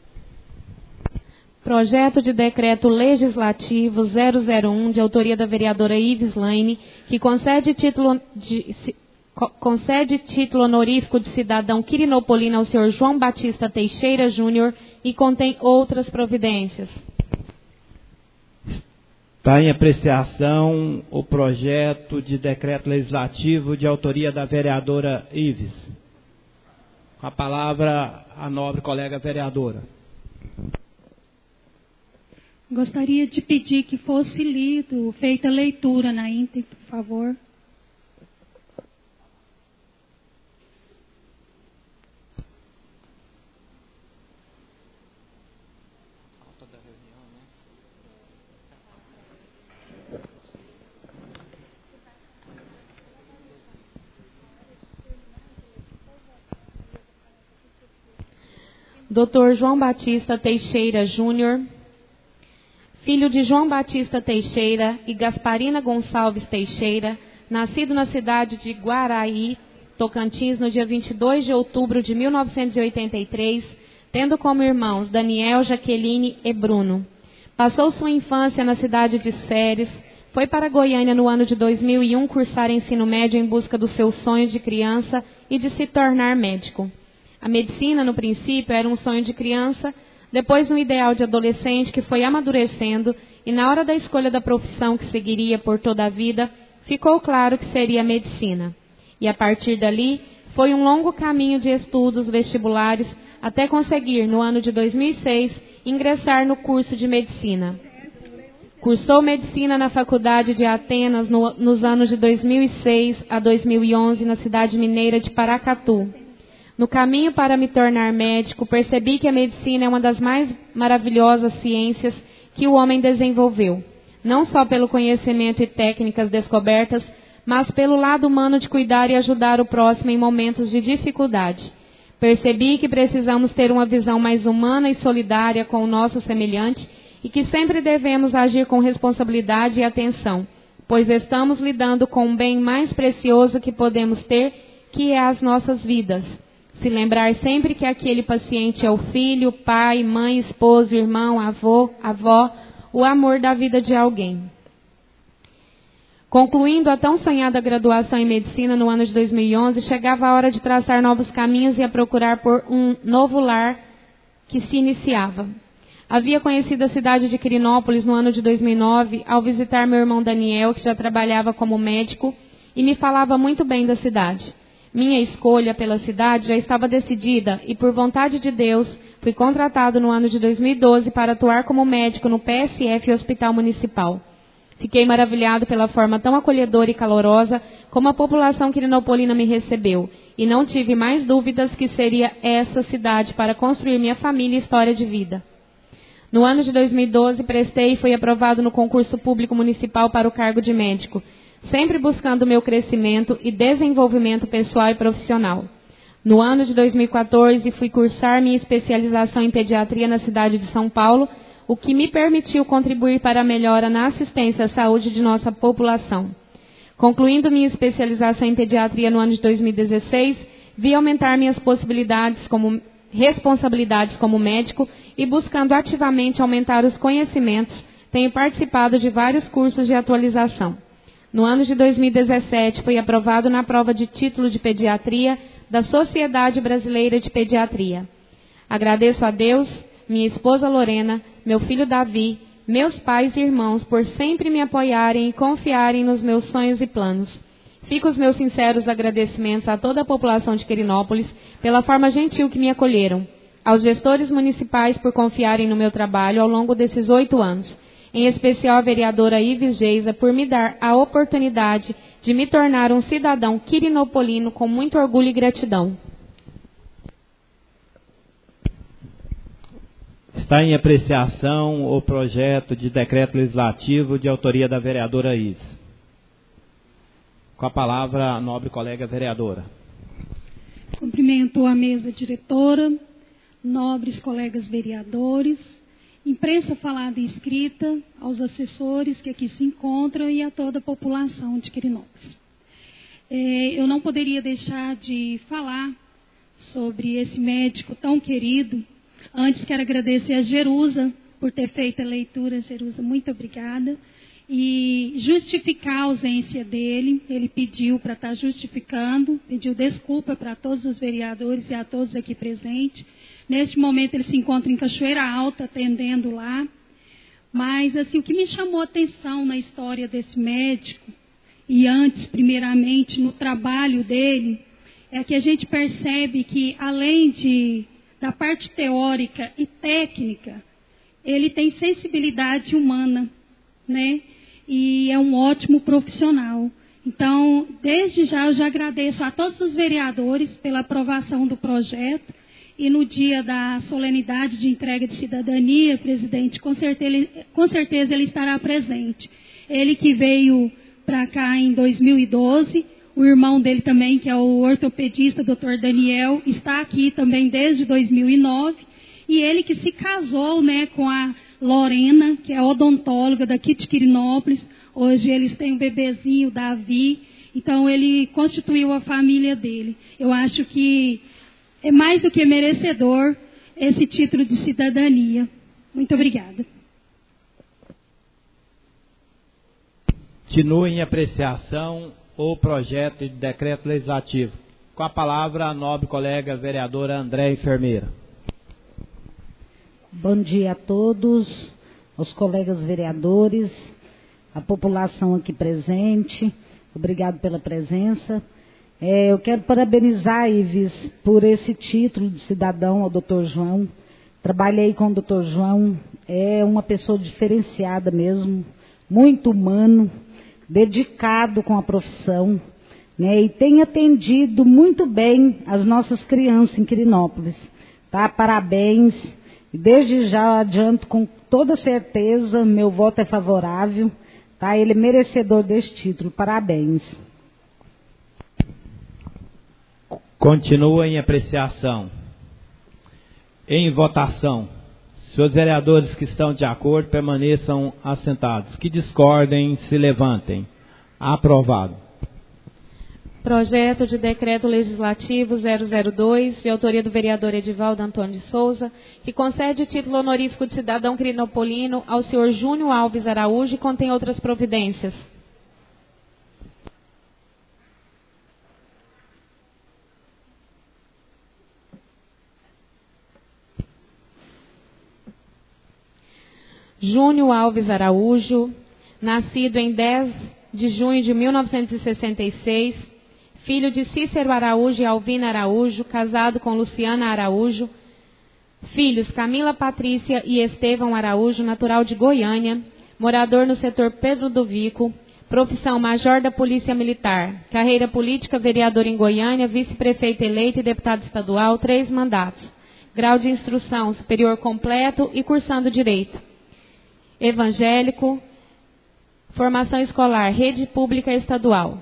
Projeto de Decreto Legislativo 001, de autoria da vereadora Ives Laine, que concede título honorífico de cidadão quirinopolino ao senhor João Batista Teixeira Júnior e contém outras providências. Está em apreciação o projeto de decreto legislativo de autoria da vereadora Ives. Com a palavra, a nobre colega vereadora. Gostaria de pedir que fosse lido, feita a leitura na íntegra, por favor. Dr. João Batista Teixeira Júnior, filho de João Batista Teixeira e Gasparina Gonçalves Teixeira, nascido na cidade de Guaraí, Tocantins, no dia 22 de outubro de 1983, tendo como irmãos Daniel, Jaqueline e Bruno. Passou sua infância na cidade de Séries, foi para Goiânia no ano de 2001 cursar ensino médio em busca do seu sonho de criança e de se tornar médico. A medicina, no princípio, era um sonho de criança, depois um ideal de adolescente que foi amadurecendo e na hora da escolha da profissão que seguiria por toda a vida, ficou claro que seria a medicina. E a partir dali, foi um longo caminho de estudos vestibulares até conseguir, no ano de 2006, ingressar no curso de medicina. Cursou medicina na Faculdade de Atenas nos anos de 2006 a 2011, na cidade mineira de Paracatu. No caminho para me tornar médico, percebi que a medicina é uma das mais maravilhosas ciências que o homem desenvolveu, não só pelo conhecimento e técnicas descobertas, mas pelo lado humano de cuidar e ajudar o próximo em momentos de dificuldade. Percebi que precisamos ter uma visão mais humana e solidária com o nosso semelhante e que sempre devemos agir com responsabilidade e atenção, pois estamos lidando com um bem mais precioso que podemos ter, que é as nossas vidas. Se lembrar sempre que aquele paciente é o filho, pai, mãe, esposo, irmão, avô, avó, o amor da vida de alguém. Concluindo a tão sonhada graduação em medicina no ano de 2011, chegava a hora de traçar novos caminhos e a procurar por um novo lar que se iniciava. Havia conhecido a cidade de Quirinópolis no ano de 2009 ao visitar meu irmão Daniel, que já trabalhava como médico, e me falava muito bem da cidade. Minha escolha pela cidade já estava decidida e, por vontade de Deus, fui contratado no ano de 2012 para atuar como médico no PSF Hospital Municipal. Fiquei maravilhado pela forma tão acolhedora e calorosa como a população quirinopolina me recebeu, e não tive mais dúvidas que seria essa cidade para construir minha família e história de vida. No ano de 2012, prestei e fui aprovado no concurso público municipal para o cargo de médico, sempre buscando meu crescimento e desenvolvimento pessoal e profissional. No ano de 2014, fui cursar minha especialização em pediatria na cidade de São Paulo, o que me permitiu contribuir para a melhora na assistência à saúde de nossa população. Concluindo minha especialização em pediatria no ano de 2016, vi aumentar minhas responsabilidades como médico e buscando ativamente aumentar os conhecimentos, tenho participado de vários cursos de atualização. No ano de 2017, fui aprovado na prova de título de pediatria da Sociedade Brasileira de Pediatria. Agradeço a Deus, minha esposa Lorena, meu filho Davi, meus pais e irmãos por sempre me apoiarem e confiarem nos meus sonhos e planos. Fico os meus sinceros agradecimentos a toda a população de Quirinópolis pela forma gentil que me acolheram, aos gestores municipais por confiarem no meu trabalho ao longo desses 8 anos, em especial a vereadora Ives Geisa por me dar a oportunidade de me tornar um cidadão quirinopolino com muito orgulho e gratidão. Está em apreciação o projeto de decreto legislativo de autoria da vereadora Ives. Com a palavra, a nobre colega vereadora. Cumprimento a mesa diretora, nobres colegas vereadores, imprensa falada e escrita, aos assessores que aqui se encontram e a toda a população de Quirinópolis. Eu não poderia deixar de falar sobre esse médico tão querido. Antes quero agradecer a Jerusa por ter feito a leitura. Jerusa, muito obrigada. E justificar a ausência dele, ele pediu para estar justificando, pediu desculpa para todos os vereadores e a todos aqui presentes. Neste momento ele se encontra em Cachoeira Alta, atendendo lá. Mas assim, o que me chamou a atenção na história desse médico, e antes, primeiramente, no trabalho dele, é que a gente percebe que, além da parte teórica e técnica, ele tem sensibilidade humana, né? E é um ótimo profissional. Então, desde já, eu já agradeço a todos os vereadores pela aprovação do projeto. E no dia da solenidade de entrega de cidadania, presidente, com certeza ele estará presente. Ele que veio para cá em 2012, o irmão dele também, que é o ortopedista, Dr. Daniel, está aqui também desde 2009. E ele que se casou, né, com a Lorena, que é odontóloga daqui de Quirinópolis. Hoje eles têm um bebezinho, Davi. Então ele constituiu a família dele. Eu acho que é mais do que merecedor esse título de cidadania. Muito obrigada. Continua em apreciação o projeto de decreto legislativo. Com a palavra, a nobre colega vereadora Andréa Enfermeira. Bom dia a todos, aos colegas vereadores, a população aqui presente. Obrigado pela presença. Eu quero parabenizar a Ives por esse título de cidadão ao Dr. João. Trabalhei com o Dr. João, é uma pessoa diferenciada mesmo, muito humano, dedicado com a profissão, né, e tem atendido muito bem as nossas crianças em Quirinópolis. Tá? Parabéns. Desde já adianto com toda certeza, meu voto é favorável. Tá? Ele é merecedor desse título. Parabéns. Continua em apreciação. Em votação. Senhores vereadores que estão de acordo, permaneçam assentados. Que discordem, se levantem. Aprovado. Projeto de Decreto Legislativo 002, de autoria do vereador Edivaldo Antônio de Souza, que concede título honorífico de cidadão quirinopolino ao senhor Júnior Alves Araújo e contém outras providências. Júnior Alves Araújo, nascido em 10 de junho de 1966, filho de Cícero Araújo e Alvina Araújo, casado com Luciana Araújo. Filhos Camila Patrícia e Estevão Araújo, natural de Goiânia, morador no setor Pedro do Vico, profissão major da Polícia Militar, carreira política, vereador em Goiânia, vice-prefeito eleito e deputado estadual, 3 mandatos, grau de instrução superior completo e cursando direito. Evangélico, formação escolar, rede pública estadual.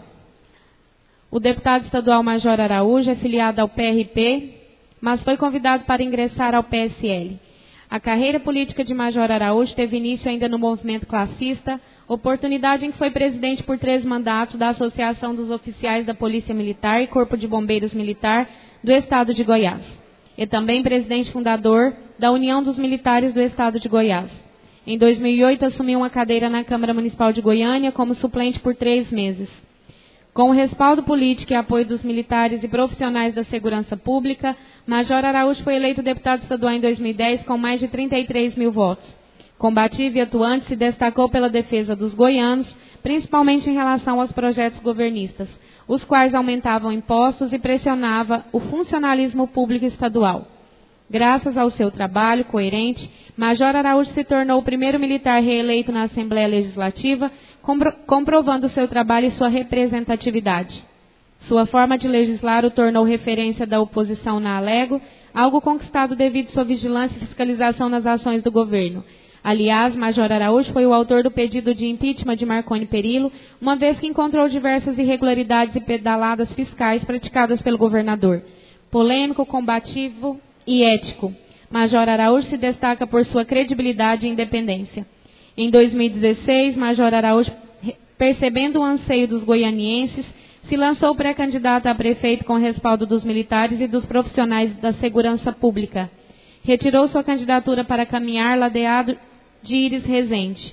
O deputado estadual Major Araújo é filiado ao PRP, mas foi convidado para ingressar ao PSL. A carreira política de Major Araújo teve início ainda no movimento classista, oportunidade em que foi presidente por 3 mandatos da Associação dos Oficiais da Polícia Militar e Corpo de Bombeiros Militar do Estado de Goiás. E também presidente fundador da União dos Militares do Estado de Goiás. Em 2008, assumiu uma cadeira na Câmara Municipal de Goiânia como suplente por 3 meses. Com o respaldo político e apoio dos militares e profissionais da segurança pública, Major Araújo foi eleito deputado estadual em 2010 com mais de 33 mil votos. Combativo e atuante, se destacou pela defesa dos goianos, principalmente em relação aos projetos governistas, os quais aumentavam impostos e pressionavam o funcionalismo público estadual. Graças ao seu trabalho coerente, Major Araújo se tornou o primeiro militar reeleito na Assembleia Legislativa, comprovando seu trabalho e sua representatividade. Sua forma de legislar o tornou referência da oposição na Alego, algo conquistado devido à sua vigilância e fiscalização nas ações do governo. Aliás, Major Araújo foi o autor do pedido de impeachment de Marconi Perillo, uma vez que encontrou diversas irregularidades e pedaladas fiscais praticadas pelo governador. Polêmico, combativo e ético, Major Araújo se destaca por sua credibilidade e independência. Em 2016, Major Araújo, percebendo o anseio dos goianienses, se lançou pré-candidato a prefeito com respaldo dos militares e dos profissionais da segurança pública. Retirou sua candidatura para caminhar ladeado de Iris Rezende.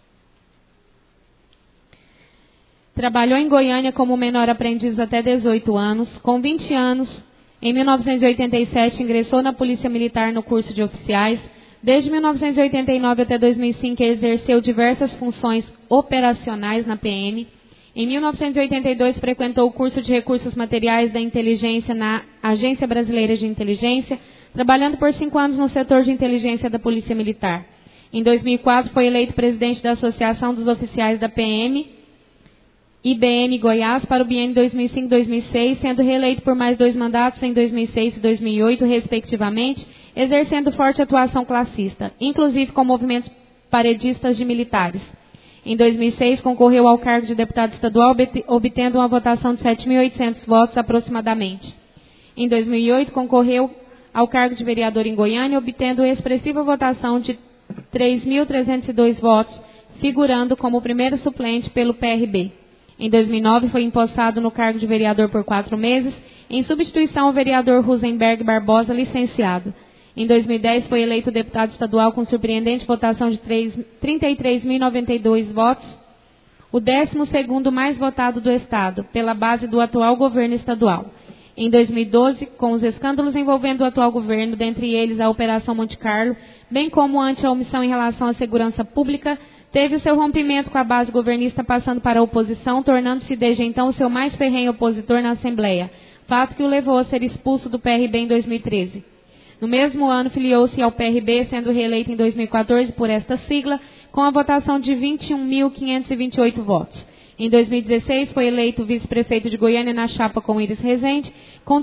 Trabalhou em Goiânia como menor aprendiz até 18 anos. Com 20 anos, em 1987, ingressou na Polícia Militar no curso de oficiais. Desde 1989 até 2005, exerceu diversas funções operacionais na PM. Em 1982, frequentou o curso de Recursos Materiais da Inteligência na Agência Brasileira de Inteligência, trabalhando por 5 anos no setor de inteligência da Polícia Militar. Em 2004, foi eleito presidente da Associação dos Oficiais da PM, IBM Goiás, para o biênio 2005-2006, sendo reeleito por mais 2 mandatos em 2006 e 2008, respectivamente, exercendo forte atuação classista, inclusive com movimentos paredistas de militares. Em 2006, concorreu ao cargo de deputado estadual, obtendo uma votação de 7.800 votos aproximadamente. Em 2008, concorreu ao cargo de vereador em Goiânia, obtendo expressiva votação de 3.302 votos, figurando como primeiro suplente pelo PRB. Em 2009, foi empossado no cargo de vereador por 4 meses, em substituição ao vereador Rosenberg Barbosa, licenciado. Em 2010, foi eleito deputado estadual com surpreendente votação de 33.092 votos, o 12º mais votado do Estado, pela base do atual governo estadual. Em 2012, com os escândalos envolvendo o atual governo, dentre eles a Operação Monte Carlo, bem como ante a omissão em relação à segurança pública, teve o seu rompimento com a base governista passando para a oposição, tornando-se desde então o seu mais ferrenho opositor na Assembleia, fato que o levou a ser expulso do PRB em 2013. No mesmo ano, filiou-se ao PRB, sendo reeleito em 2014 por esta sigla, com a votação de 21.528 votos. Em 2016, foi eleito vice-prefeito de Goiânia na chapa com Iris Rezende, com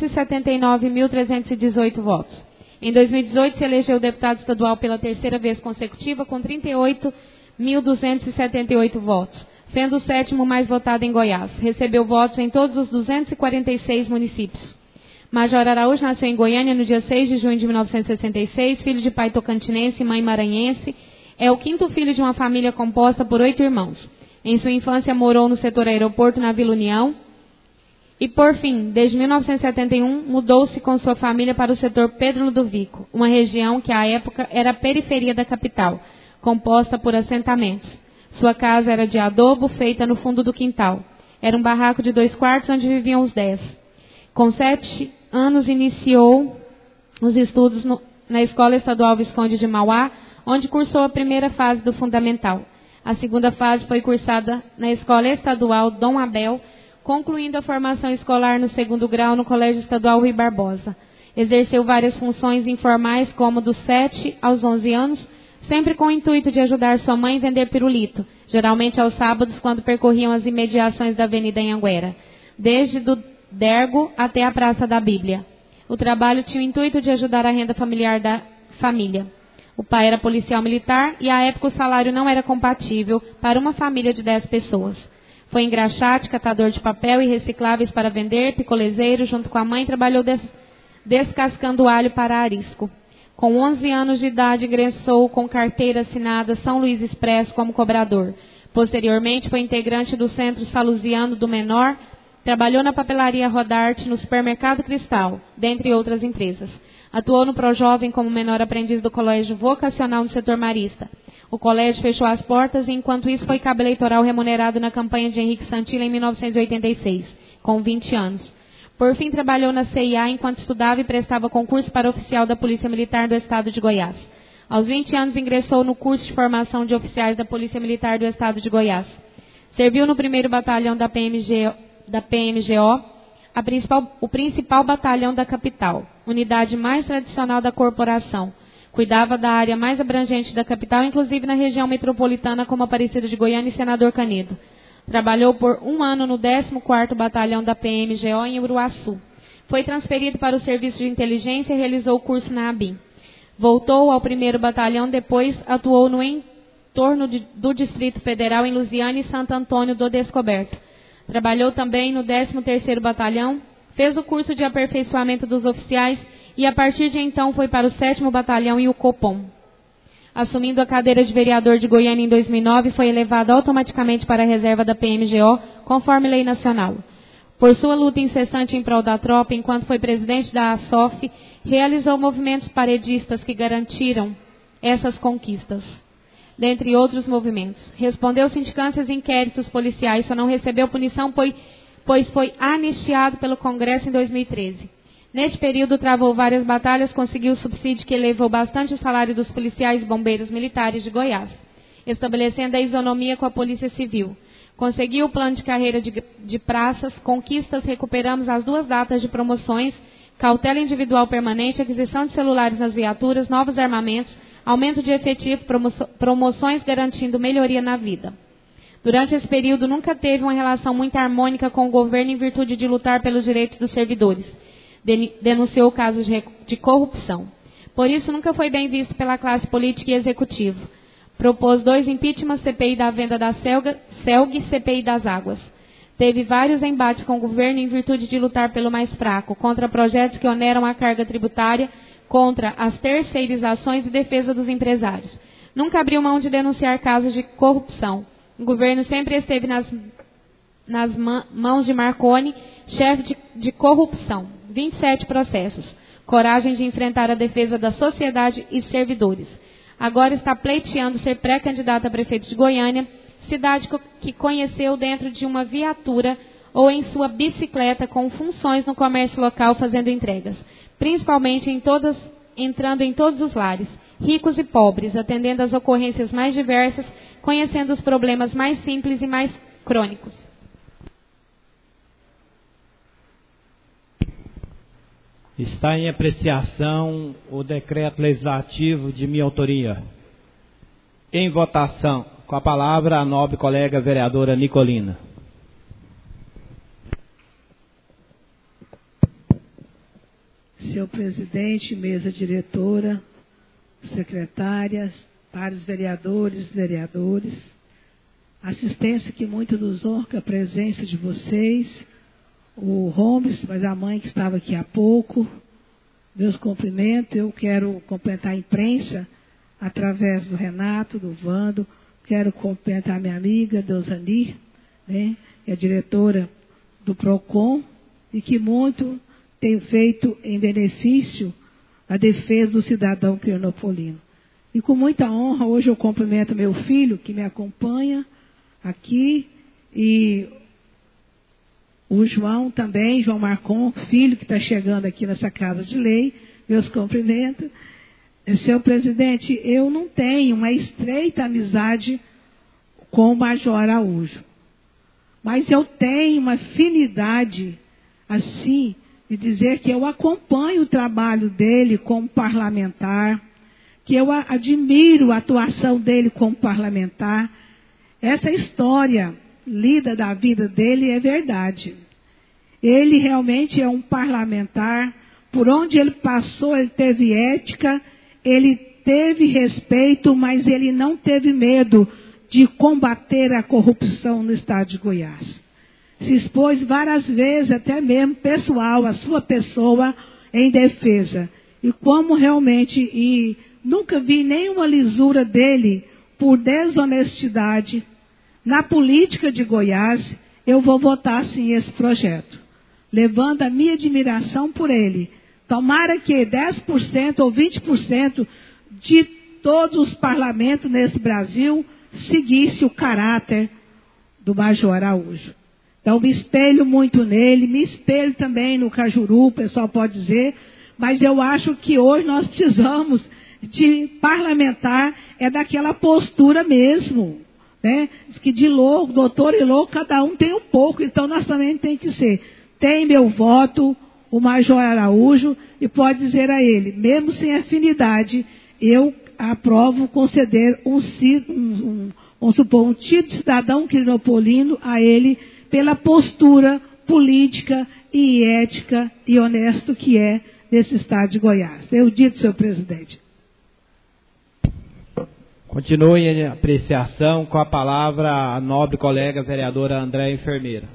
379.318 votos. Em 2018, se elegeu deputado estadual pela terceira vez consecutiva, com 38.278 votos, sendo o sétimo mais votado em Goiás. Recebeu votos em todos os 246 municípios. Major Araújo nasceu em Goiânia no dia 6 de junho de 1966, filho de pai tocantinense e mãe maranhense. É o quinto filho de uma família composta por 8 irmãos. Em sua infância morou no setor aeroporto na Vila União. E, por fim, desde 1971, mudou-se com sua família para o setor Pedro Ludovico, uma região que, à época, era a periferia da capital, composta por assentamentos. Sua casa era de adobo, feita no fundo do quintal. Era um barraco de 2 quartos, onde viviam os 10. Com 7 anos, iniciou os estudos na Escola Estadual Visconde de Mauá, onde cursou a primeira fase do fundamental. A segunda fase foi cursada na Escola Estadual Dom Abel, concluindo a formação escolar no 2º grau no Colégio Estadual Rui Barbosa. Exerceu várias funções informais, como dos 7 aos 11 anos, sempre com o intuito de ajudar sua mãe a vender pirulito, geralmente aos sábados, quando percorriam as imediações da Avenida Anhanguera, desde do Dergo até a Praça da Bíblia. O trabalho tinha o intuito de ajudar a renda familiar da família. O pai era policial militar e, à época, o salário não era compatível para uma família de 10 pessoas. Foi engraxate, catador de papel e recicláveis para vender, picolezeiro. Junto com a mãe, trabalhou descascando alho para arisco. Com 11 anos de idade, ingressou com carteira assinada São Luís Expresso como cobrador. Posteriormente, foi integrante do Centro Salusiano do Menor. Trabalhou na papelaria Rodarte, no supermercado Cristal, dentre outras empresas. Atuou no Projovem como menor aprendiz do Colégio Vocacional no setor marista. O colégio fechou as portas e, enquanto isso, foi cabo eleitoral remunerado na campanha de Henrique Santilla em 1986, com 20 anos. Por fim, trabalhou na CIA enquanto estudava e prestava concurso para oficial da Polícia Militar do Estado de Goiás. Aos 20 anos, ingressou no curso de formação de oficiais da Polícia Militar do Estado de Goiás. Serviu no 1º Batalhão da PMGO, o principal batalhão da capital, unidade mais tradicional da corporação. Cuidava da área mais abrangente da capital, inclusive na região metropolitana, como Aparecida de Goiânia e Senador Canedo. Trabalhou por 1 ano no 14º Batalhão da PMGO em Uruaçu. Foi transferido para o Serviço de Inteligência e realizou o curso na ABIN. Voltou ao 1º Batalhão, depois atuou no entorno do Distrito Federal em Lusiânia e Santo Antônio do Descoberto. Trabalhou também no 13º Batalhão, fez o curso de aperfeiçoamento dos oficiais e, a partir de então, foi para o 7º Batalhão e o Copom. Assumindo a cadeira de vereador de Goiânia em 2009, foi elevado automaticamente para a reserva da PMGO, conforme lei nacional. Por sua luta incessante em prol da tropa, enquanto foi presidente da ASOF, realizou movimentos paredistas que garantiram essas conquistas, dentre outros movimentos. Respondeu sindicâncias e inquéritos policiais, só não recebeu punição, pois foi anistiado pelo Congresso em 2013. Neste período, travou várias batalhas, conseguiu o subsídio que elevou bastante o salário dos policiais e bombeiros militares de Goiás, estabelecendo a isonomia com a Polícia Civil. Conseguiu o plano de carreira de praças, conquistas, recuperamos as 2 datas de promoções, cautela individual permanente, aquisição de celulares nas viaturas, novos armamentos, aumento de efetivo, promoções garantindo melhoria na vida. Durante esse período, nunca teve uma relação muito harmônica com o governo em virtude de lutar pelos direitos dos servidores. Denunciou casos de corrupção. Por isso, nunca foi bem visto pela classe política e executiva. Propôs 2 impeachments, CPI da venda da CELG e CPI das águas. Teve vários embates com o governo em virtude de lutar pelo mais fraco, contra projetos que oneram a carga tributária, contra as terceirizações e defesa dos empresários. Nunca abriu mão de denunciar casos de corrupção. O governo sempre esteve nas mãos de Marconi, chefe de corrupção. 27 processos. Coragem de enfrentar a defesa da sociedade e servidores. Agora está pleiteando ser pré-candidato a prefeito de Goiânia, cidade que conheceu dentro de uma viatura ou em sua bicicleta com funções no comércio local fazendo entregas, principalmente entrando em todos os lares. ricos e pobres, atendendo às ocorrências mais diversas, conhecendo os problemas mais simples e mais crônicos. Está em apreciação o decreto legislativo de minha autoria. Em votação, com a palavra a nobre colega vereadora Nicolina. Senhor presidente, mesa diretora, secretárias, vários vereadores, assistência que muito nos honra a presença de vocês, o Holmes, mas a mãe que estava aqui há pouco, meus cumprimentos. Eu quero cumprimentar a imprensa através do Renato, do Vando, quero cumprimentar minha amiga Deusani, né, que é diretora do PROCON, e que muito tem feito em benefício a defesa do cidadão crionopolino. E com muita honra, hoje eu cumprimento meu filho, que me acompanha aqui, e o João também, João Marcon, filho que está chegando aqui nessa Casa de Lei, meus cumprimentos. Senhor presidente, eu não tenho uma estreita amizade com o Major Araújo, mas eu tenho uma afinidade, assim, de dizer que eu acompanho o trabalho dele como parlamentar, que eu admiro a atuação dele como parlamentar. Essa história lida da vida dele é verdade. Ele realmente é um parlamentar, por onde ele passou, ele teve ética, ele teve respeito, mas ele não teve medo de combater a corrupção no estado de Goiás. Se expôs várias vezes, até mesmo pessoal, a sua pessoa em defesa. E como realmente, e nunca vi nenhuma lisura dele por desonestidade na política de Goiás, eu vou votar sim esse projeto, levando a minha admiração por ele. Tomara que 10% ou 20% de todos os parlamentos nesse Brasil seguisse o caráter do Major Araújo. Então, me espelho muito nele, me espelho também no Cajuru, o pessoal pode dizer, mas eu acho que hoje nós precisamos de parlamentar, é daquela postura mesmo, né? Diz que de louco, doutor e louco, cada um tem um pouco, então nós também tem que ser. Tem meu voto, o Major Araújo, e pode dizer a ele, mesmo sem afinidade, eu aprovo conceder um título de cidadão crionopolino a ele, pela postura política e ética e honesto que é desse estado de Goiás. Eu dito, senhor presidente. Continue em apreciação, com a palavra a nobre colega vereadora Andréa Enfermeira.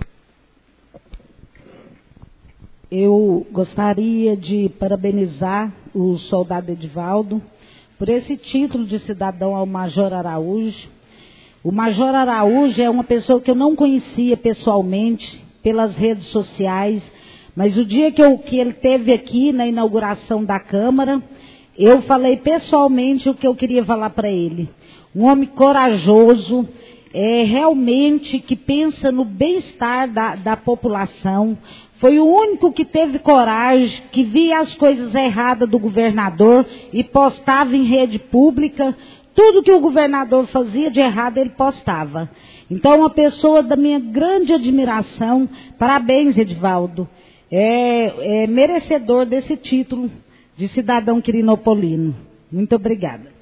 Eu gostaria de parabenizar o soldado Edivaldo por esse título de cidadão ao Major Araújo. O Major Araújo é uma pessoa que eu não conhecia pessoalmente, pelas redes sociais, mas o dia que ele esteve aqui na inauguração da Câmara, eu falei pessoalmente o que eu queria falar para ele. Um homem corajoso, realmente que pensa no bem-estar da população. Foi o único que teve coragem, que via as coisas erradas do governador e postava em rede pública. Tudo que o governador fazia de errado, ele postava. Então, uma pessoa da minha grande admiração. Parabéns, Edivaldo. É merecedor desse título de cidadão crionopolino. Muito obrigada.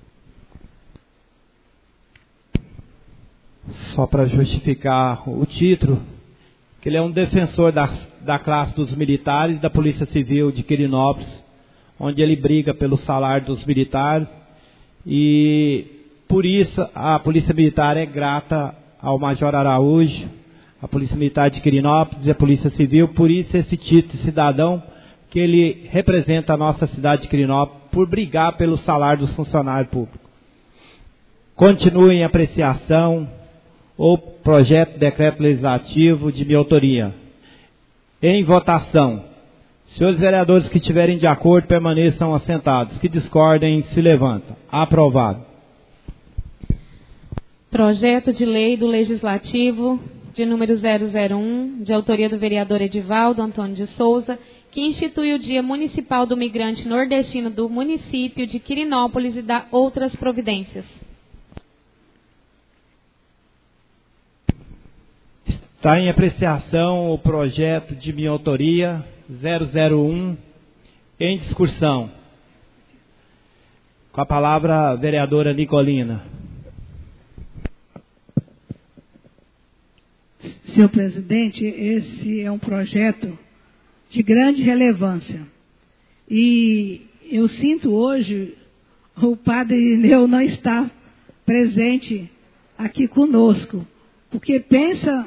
Só para justificar o título, que ele é um defensor da classe dos militares, da Polícia Civil de Quirinópolis, onde ele briga pelo salário dos militares. E por isso a Polícia Militar é grata ao Major Araújo, a Polícia Militar de Quirinópolis e a Polícia Civil, por isso esse título de cidadão, que ele representa a nossa cidade de Quirinópolis, por brigar pelo salário dos funcionários públicos. Continue em apreciação o projeto de decreto legislativo de minha autoria. Em votação. Senhores vereadores que estiverem de acordo, permaneçam assentados. Que discordem, se levantam. Aprovado. Projeto de lei do Legislativo, de número 001, de autoria do vereador Edivaldo Antônio de Souza, que institui o Dia Municipal do Migrante Nordestino do município de Quirinópolis e dá outras providências. Está em apreciação o projeto de minha autoria 001 em discussão. Com a palavra a vereadora Nicolina. Senhor presidente, esse é um projeto de grande relevância. E eu sinto hoje o padre Irineu não está presente aqui conosco. Porque pensa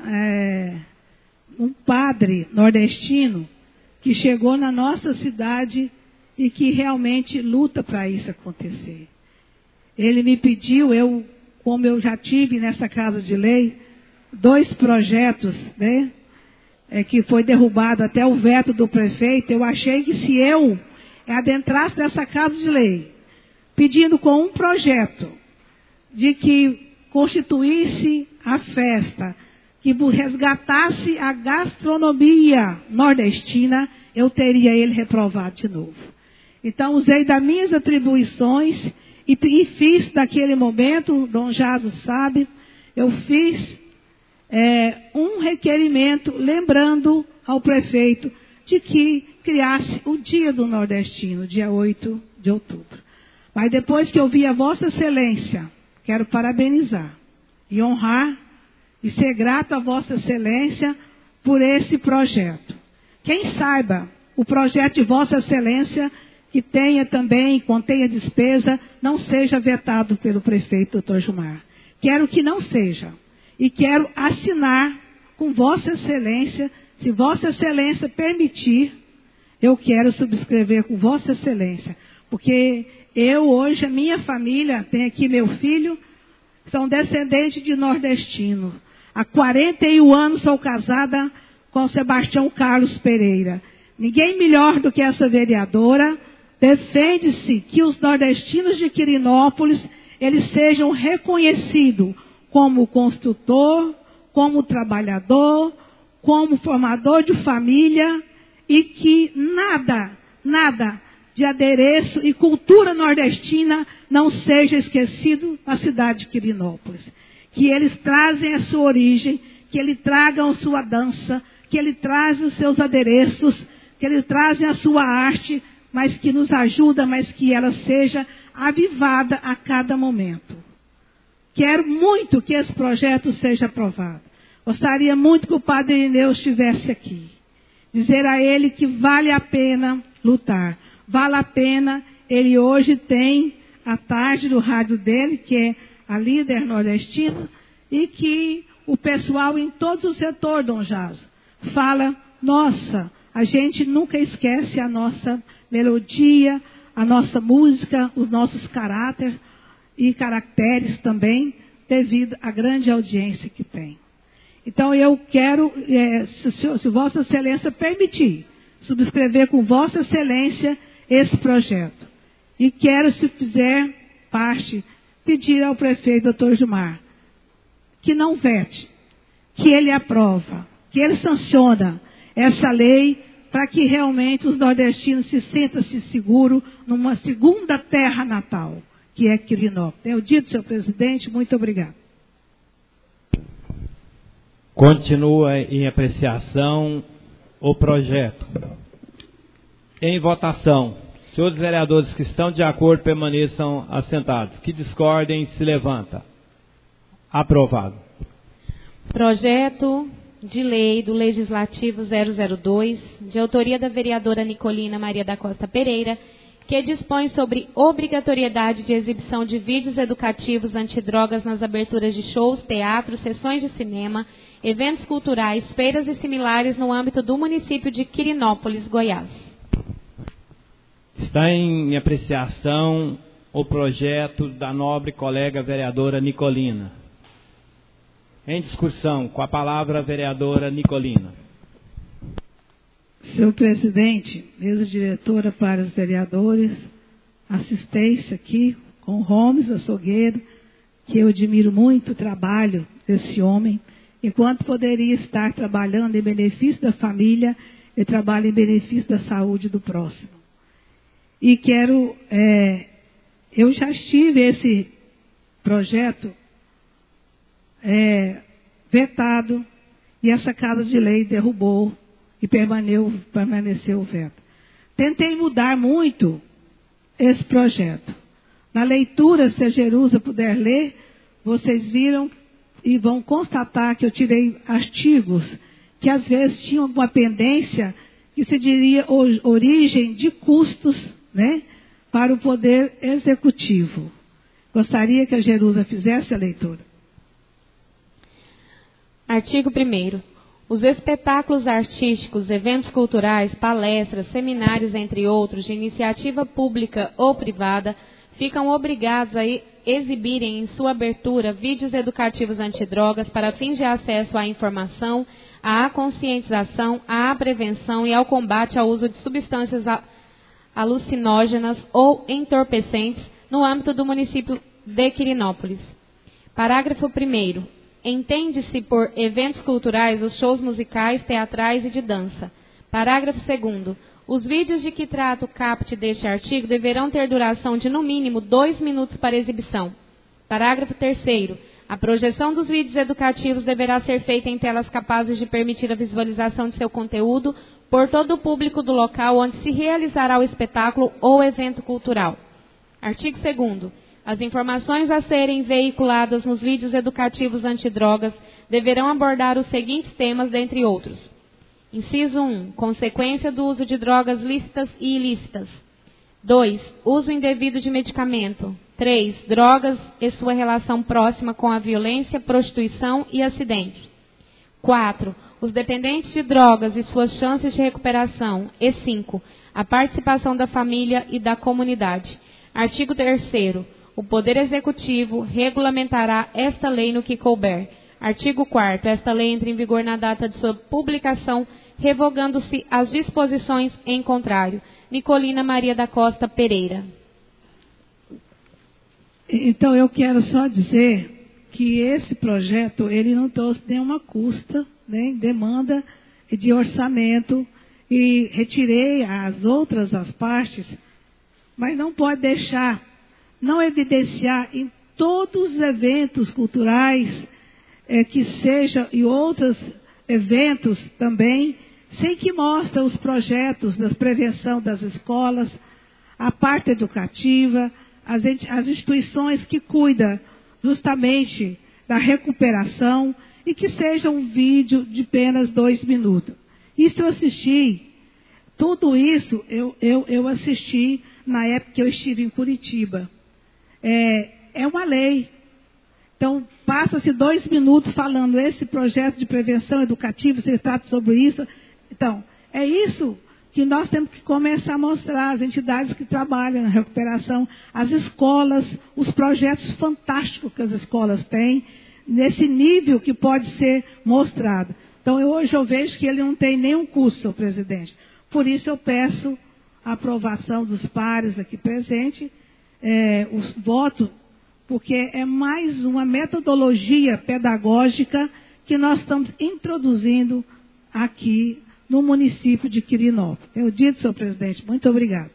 um padre nordestino que chegou na nossa cidade e que realmente luta para isso acontecer. Ele me pediu, como eu já tive nessa Casa de Lei, 2 projetos, né, que foi derrubado até o veto do prefeito. Eu achei que se eu adentrasse nessa Casa de Lei, pedindo com um projeto de que constituísse a festa, que resgatasse a gastronomia nordestina, eu teria ele reprovado de novo. Então, usei das minhas atribuições e fiz naquele momento, o Dom Jaso sabe, eu fiz um requerimento lembrando ao prefeito de que criasse o Dia do Nordestino, dia 8 de outubro. Mas depois que eu vi a Vossa Excelência, quero parabenizar e honrar e ser grato a Vossa Excelência por esse projeto. Quem saiba, o projeto de Vossa Excelência, que contenha despesa, não seja vetado pelo prefeito Dr. Gilmar. Quero que não seja. E quero assinar com Vossa Excelência, se Vossa Excelência permitir, eu quero subscrever com Vossa Excelência. Porque hoje, a minha família, tem aqui meu filho, são descendentes de nordestino. Há 41 anos sou casada com Sebastião Carlos Pereira. Ninguém melhor do que essa vereadora defende-se que os nordestinos de Quirinópolis, eles sejam reconhecidos como construtor, como trabalhador, como formador de família, e que nada de adereço e cultura nordestina não seja esquecido na cidade de Quirinópolis. Que eles trazem a sua origem, que eles tragam a sua dança, que eles trazem os seus adereços, que eles trazem a sua arte, mas que nos ajuda, mas que ela seja avivada a cada momento. Quero muito que esse projeto seja aprovado. Gostaria muito que o padre Irineu estivesse aqui. Dizer a ele que vale a pena lutar. Vale a pena, ele hoje tem a tarde do rádio dele, que é a líder nordestina, e que o pessoal em todos os setores, Dom Jaso, fala, nossa, a gente nunca esquece a nossa melodia, a nossa música, os nossos caracteres caracteres também, devido à grande audiência que tem. Então eu quero, se Vossa Excelência permitir, subscrever com Vossa Excelência esse projeto. E quero, se fizer parte, pedir ao prefeito Dr. Gilmar que não vete, que ele aprova, que ele sanciona essa lei para que realmente os nordestinos se sintam-se seguros numa segunda terra natal, que é Quirinópolis. É o dito, senhor presidente. Muito obrigado. Continua em apreciação o projeto. Em votação. Senhores vereadores que estão de acordo permaneçam assentados. Que discordem, se levanta. Aprovado. Projeto de lei do Legislativo 002, de autoria da vereadora Nicolina Maria da Costa Pereira, que dispõe sobre obrigatoriedade de exibição de vídeos educativos antidrogas nas aberturas de shows, teatros, sessões de cinema, eventos culturais, feiras e similares no âmbito do município de Quirinópolis, Goiás. Está em apreciação o projeto da nobre colega vereadora Nicolina. Em discussão, com a palavra a vereadora Nicolina. Senhor presidente, mesa diretora para os vereadores, assistência aqui com o Holmes Açougueiro, que eu admiro muito o trabalho desse homem. Enquanto poderia estar trabalhando em benefício da família, ele trabalha em benefício da saúde do próximo. E eu já estive esse projeto vetado, e essa Casa de Lei derrubou e permaneceu o veto. Tentei mudar muito esse projeto. Na leitura, se a Jerusa puder ler, vocês viram e vão constatar que eu tirei artigos que às vezes tinham alguma pendência, que se diria origem de custos, né, para o Poder Executivo. Gostaria que a Jerusa fizesse a leitura. Artigo 1º. Os espetáculos artísticos, eventos culturais, palestras, seminários, entre outros, de iniciativa pública ou privada, ficam obrigados a exibirem em sua abertura vídeos educativos antidrogas para fins de acesso à informação, à conscientização, à prevenção e ao combate ao uso de substâncias alucinógenas ou entorpecentes no âmbito do município de Quirinópolis. Parágrafo 1º. Entende-se por eventos culturais os shows musicais, teatrais e de dança. Parágrafo 2º. Os vídeos de que trata o caput deste artigo deverão ter duração de no mínimo 2 minutos para exibição. Parágrafo 3º. A projeção dos vídeos educativos deverá ser feita em telas capazes de permitir a visualização de seu conteúdo por todo o público do local onde se realizará o espetáculo ou evento cultural. Artigo 2º. As informações a serem veiculadas nos vídeos educativos antidrogas deverão abordar os seguintes temas, dentre outros. Inciso 1. Consequência do uso de drogas lícitas e ilícitas. 2. Uso indevido de medicamento. 3. Drogas e sua relação próxima com a violência, prostituição e acidentes. 4. Os dependentes de drogas e suas chances de recuperação. E 5. A participação da família e da comunidade. Artigo 3º. O Poder Executivo regulamentará esta lei no que couber. Artigo 4º. Esta lei entra em vigor na data de sua publicação, revogando-se as disposições em contrário. Nicolina Maria da Costa Pereira. Então, eu quero só dizer que esse projeto, ele não trouxe nenhuma custa, né, demanda de orçamento, e retirei as partes, mas não pode deixar, não evidenciar em todos os eventos culturais, que seja, e outros eventos também, sem que mostre os projetos da prevenção das escolas, a parte educativa, as instituições que cuidam justamente da recuperação, e que seja um vídeo de apenas 2 minutos. Isso eu assisti, tudo isso eu assisti na época que eu estive em Curitiba. É uma lei. Então, passa-se 2 minutos falando esse projeto de prevenção educativa, se trata sobre isso. Então, é isso que nós temos que começar a mostrar, as entidades que trabalham na recuperação, as escolas, os projetos fantásticos que as escolas têm, nesse nível que pode ser mostrado. Então, hoje eu vejo que ele não tem nenhum custo, senhor presidente. Por isso eu peço a aprovação dos pares aqui presentes, os votos, porque é mais uma metodologia pedagógica que nós estamos introduzindo aqui no município de Quirinópolis. Eu dito, senhor presidente, muito obrigado.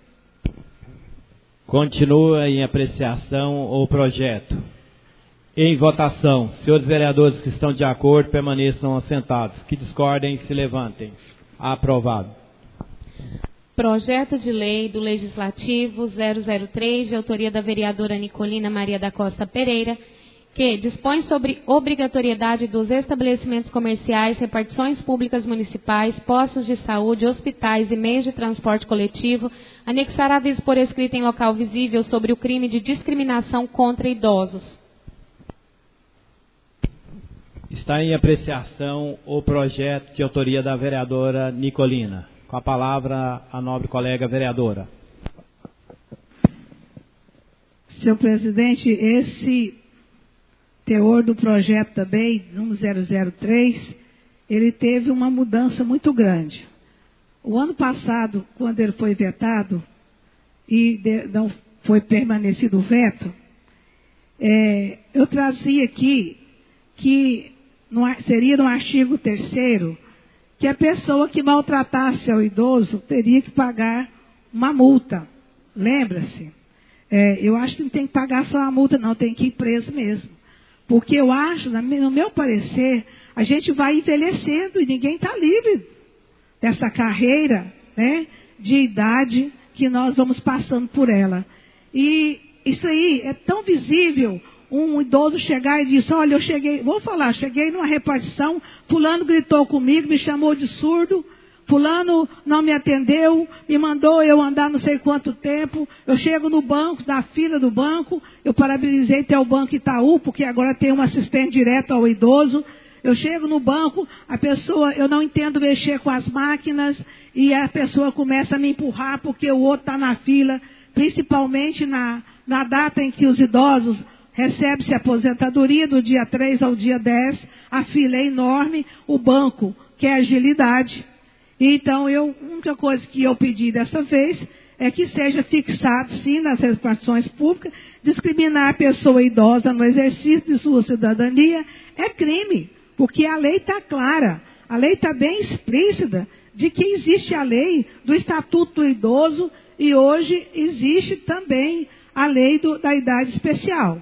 Continua em apreciação o projeto. Em votação, senhores vereadores que estão de acordo, permaneçam assentados. Que discordem, se levantem. Aprovado. Projeto de Lei do Legislativo 003, de autoria da vereadora Nicolina Maria da Costa Pereira, que dispõe sobre obrigatoriedade dos estabelecimentos comerciais, repartições públicas municipais, postos de saúde, hospitais e meios de transporte coletivo, anexar aviso por escrito em local visível sobre o crime de discriminação contra idosos. Está em apreciação o projeto de autoria da vereadora Nicolina. Com a palavra, a nobre colega vereadora. Senhor presidente, esse teor do projeto também, número 003, ele teve uma mudança muito grande. O ano passado, quando ele foi vetado, e não foi permanecido o veto, eu trazia aqui que seria no artigo 3º, que a pessoa que maltratasse ao idoso teria que pagar uma multa. Lembra-se? Eu acho que não tem que pagar só a multa, não, tem que ir preso mesmo. Porque eu acho, no meu parecer, a gente vai envelhecendo e ninguém está livre dessa carreira, né, de idade que nós vamos passando por ela. E isso aí é tão visível, um idoso chegar e dizer, olha, cheguei numa repartição, fulano gritou comigo, me chamou de surdo, fulano não me atendeu, me mandou eu andar não sei quanto tempo, eu chego no banco, na fila do banco, eu parabenizei até o Banco Itaú, porque agora tem um assistente direto ao idoso. Eu chego no banco, a pessoa, eu não entendo mexer com as máquinas, e a pessoa começa a me empurrar porque o outro está na fila, principalmente na data em que os idosos recebem-se aposentadoria, do dia 3 ao dia 10, a fila é enorme, o banco quer agilidade. Então, a única coisa que eu pedi dessa vez é que seja fixado, sim, nas repartições públicas, discriminar a pessoa idosa no exercício de sua cidadania é crime. Porque a lei está clara, a lei está bem explícita de que existe a lei do Estatuto do Idoso e hoje existe também a lei da idade especial.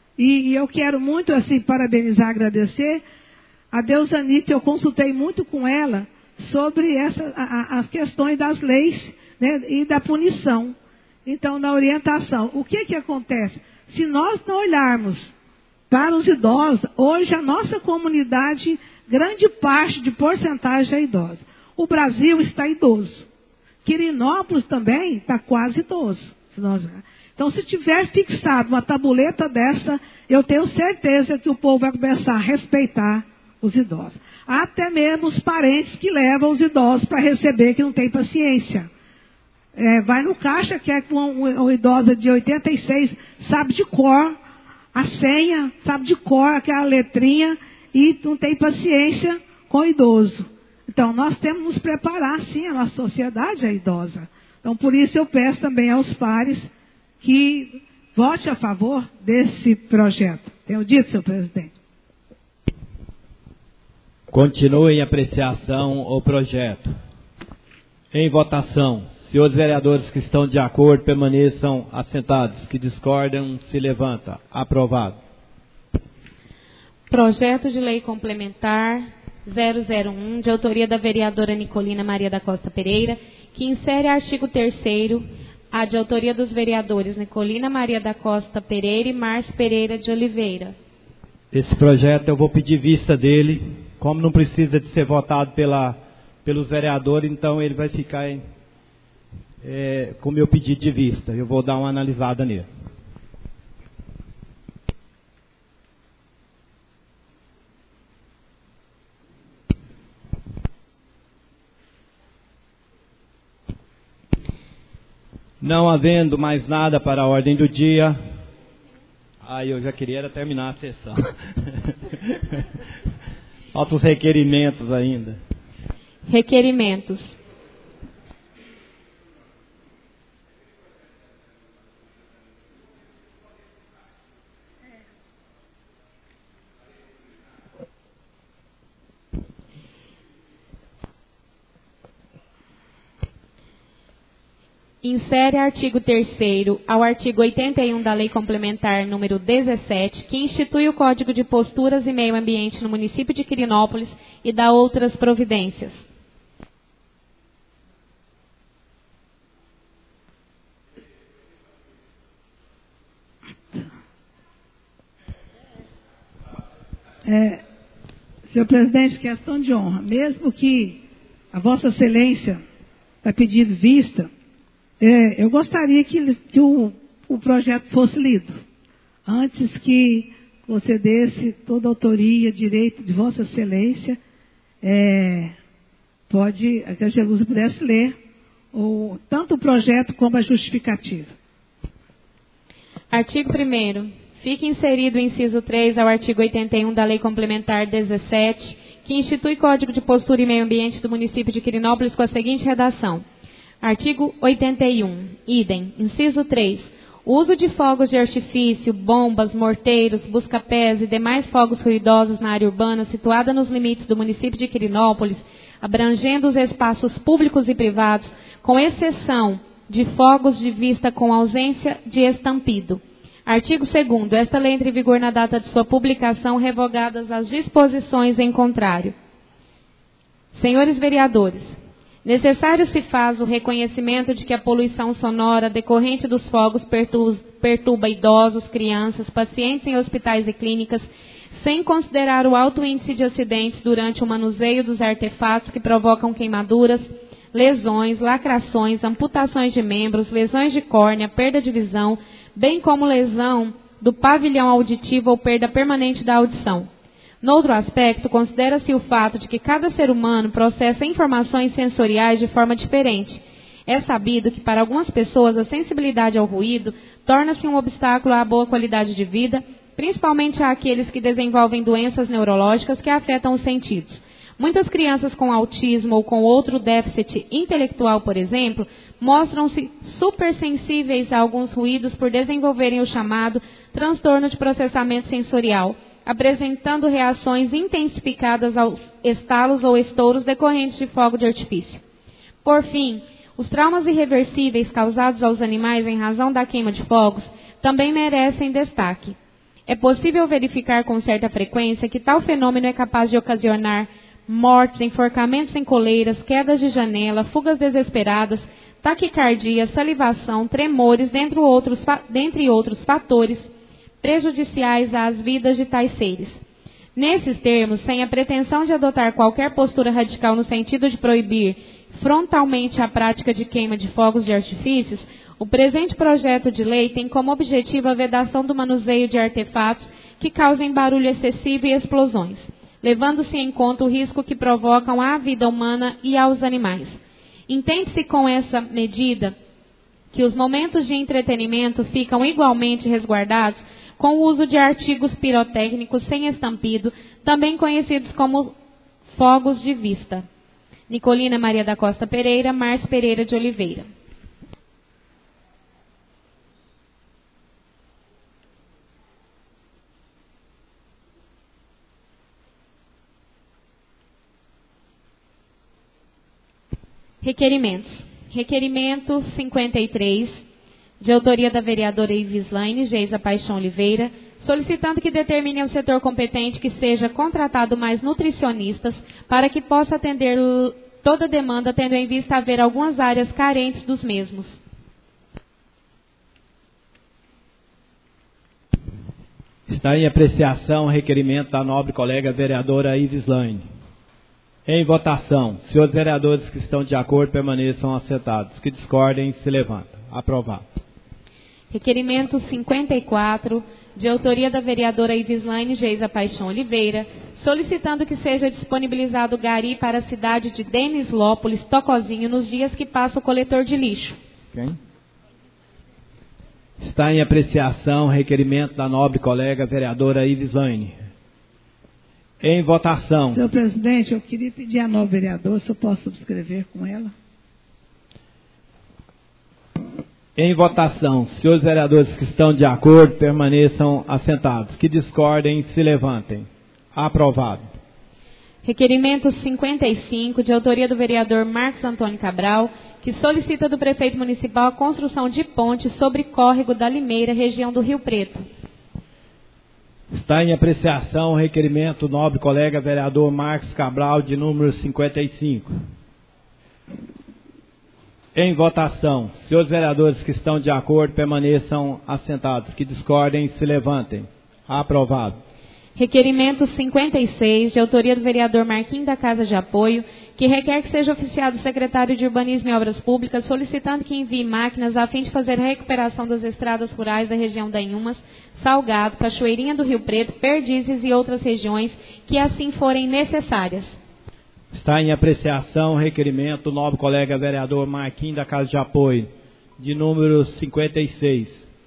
E eu quero muito, assim, parabenizar, agradecer a Deusanita. Eu consultei muito com ela sobre as questões das leis, né, e da punição. Então, na orientação, o que acontece? Se nós não olharmos para os idosos, hoje a nossa comunidade, grande parte de porcentagem é idosa. O Brasil está idoso. Quirinópolis também está quase idoso. Então, se tiver fixado uma tabuleta dessa, eu tenho certeza que o povo vai começar a respeitar os idosos. Até mesmo os parentes que levam os idosos para receber, que não tem paciência. Vai no caixa, quer que uma idosa de 86 sabe de cor a senha, sabe de cor aquela letrinha, e não tem paciência com o idoso. Então, nós temos que nos preparar, sim, a nossa sociedade é idosa. Então, por isso eu peço também aos pares que vote a favor desse projeto. Tenho dito, senhor presidente. Continue em apreciação o projeto. Em votação. Senhores vereadores que estão de acordo, permaneçam assentados. Que discordam, se levanta. Aprovado. Projeto de lei complementar 001, de autoria da vereadora Nicolina Maria da Costa Pereira, que insere artigo 3º, a de autoria dos vereadores Nicolina Maria da Costa Pereira e Márcio Pereira de Oliveira. Esse projeto eu vou pedir vista dele. Como não precisa de ser votado pelos vereadores, então ele vai ficar com o meu pedido de vista. Eu vou dar uma analisada nele. Não havendo mais nada para a ordem do dia, eu já queria terminar a sessão. Faltam os requerimentos ainda. Requerimentos. Insere artigo 3º ao artigo 81 da Lei Complementar número 17, que institui o Código de Posturas e Meio Ambiente no município de Quirinópolis e dá outras providências. Senhor presidente, questão de honra. Mesmo que a Vossa Excelência está pedindo vista, eu gostaria que o projeto fosse lido, antes que você desse toda a autoria, direito de Vossa Excelência, que a Jerusa pudesse ler tanto o projeto como a justificativa. Artigo 1º. Fica inserido o inciso 3 ao artigo 81 da Lei Complementar 17, que institui Código de Postura e Meio Ambiente do município de Quirinópolis com a seguinte redação. Artigo 81. Idem. Inciso 3. O uso de fogos de artifício, bombas, morteiros, busca-pés e demais fogos ruidosos na área urbana situada nos limites do município de Quirinópolis, abrangendo os espaços públicos e privados, com exceção de fogos de vista com ausência de estampido. Artigo 2º. Esta lei entra em vigor na data de sua publicação, revogadas as disposições em contrário. Senhores vereadores, necessário se faz o reconhecimento de que a poluição sonora decorrente dos fogos perturba idosos, crianças, pacientes em hospitais e clínicas, sem considerar o alto índice de acidentes durante o manuseio dos artefatos que provocam queimaduras, lesões, lacrações, amputações de membros, lesões de córnea, perda de visão, bem como lesão do pavilhão auditivo ou perda permanente da audição. Noutro aspecto, considera-se o fato de que cada ser humano processa informações sensoriais de forma diferente. É sabido que para algumas pessoas a sensibilidade ao ruído torna-se um obstáculo à boa qualidade de vida, principalmente àqueles que desenvolvem doenças neurológicas que afetam os sentidos. Muitas crianças com autismo ou com outro déficit intelectual, por exemplo, mostram-se supersensíveis a alguns ruídos por desenvolverem o chamado transtorno de processamento sensorial, apresentando reações intensificadas aos estalos ou estouros decorrentes de fogo de artifício. Por fim, os traumas irreversíveis causados aos animais em razão da queima de fogos também merecem destaque. É possível verificar com certa frequência que tal fenômeno é capaz de ocasionar mortes, enforcamentos em coleiras, quedas de janela, fugas desesperadas, taquicardia, salivação, tremores, dentre outros fatores prejudiciais às vidas de tais seres. Nesses termos, sem a pretensão de adotar qualquer postura radical no sentido de proibir frontalmente a prática de queima de fogos de artifícios, o presente projeto de lei tem como objetivo a vedação do manuseio de artefatos que causem barulho excessivo e explosões, levando-se em conta o risco que provocam à vida humana e aos animais. Entende-se com essa medida que os momentos de entretenimento ficam igualmente resguardados com o uso de artigos pirotécnicos sem estampido, também conhecidos como fogos de vista. Nicolina Maria da Costa Pereira, Márcio Pereira de Oliveira. Requerimentos. Requerimento 53, de autoria da vereadora Ivislaine Geisa Paixão Oliveira, solicitando que determine ao setor competente que seja contratado mais nutricionistas para que possa atender toda a demanda, tendo em vista haver algumas áreas carentes dos mesmos. Está em apreciação o requerimento da nobre colega vereadora Ivislaine. Em votação, senhores vereadores que estão de acordo permaneçam assentados. Que discordem, se levantam. Aprovado. Requerimento 54, de autoria da vereadora Ivislaine Geisa Paixão Oliveira, solicitando que seja disponibilizado gari para a cidade de Denislópolis, Tocozinho, nos dias que passa o coletor de lixo. Quem? Está em apreciação o requerimento da nobre colega vereadora Ivislaine. Em votação. Senhor presidente, eu queria pedir à nobre vereadora se eu posso subscrever com ela. Em votação, senhores vereadores que estão de acordo, permaneçam assentados. Que discordem, se levantem. Aprovado. Requerimento 55, de autoria do vereador Marcos Antônio Cabral, que solicita do prefeito municipal a construção de ponte sobre córrego da Limeira, região do Rio Preto. Está em apreciação o requerimento do nobre colega vereador Marcos Cabral, de número 55. Em votação, senhores vereadores que estão de acordo, permaneçam assentados. Que discordem, se levantem. Aprovado. Requerimento 56, de autoria do vereador Marquinhos da Casa de Apoio, que requer que seja oficiado o secretário de Urbanismo e Obras Públicas, solicitando que envie máquinas a fim de fazer a recuperação das estradas rurais da região da Inhumas, Salgado, Cachoeirinha do Rio Preto, Perdizes e outras regiões que assim forem necessárias. Está em apreciação o requerimento do nobre colega vereador Marquinhos da Casa de Apoio, de número 56.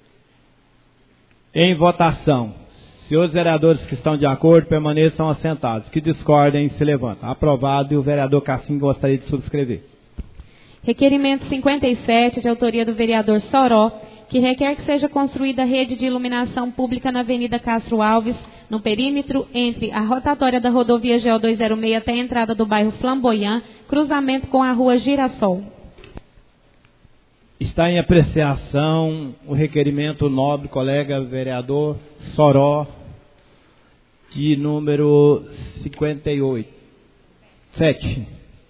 Em votação. Senhores vereadores que estão de acordo, permaneçam assentados. Que discordem, se levantam. Aprovado, e o vereador Cassim gostaria de subscrever. Requerimento 57, de autoria do vereador Soró, que requer que seja construída rede de iluminação pública na Avenida Castro Alves, no perímetro entre a rotatória da rodovia GO 206 até a entrada do bairro Flamboyant, cruzamento com a rua Girassol. Está em apreciação o requerimento nobre colega vereador Soró, de número 7.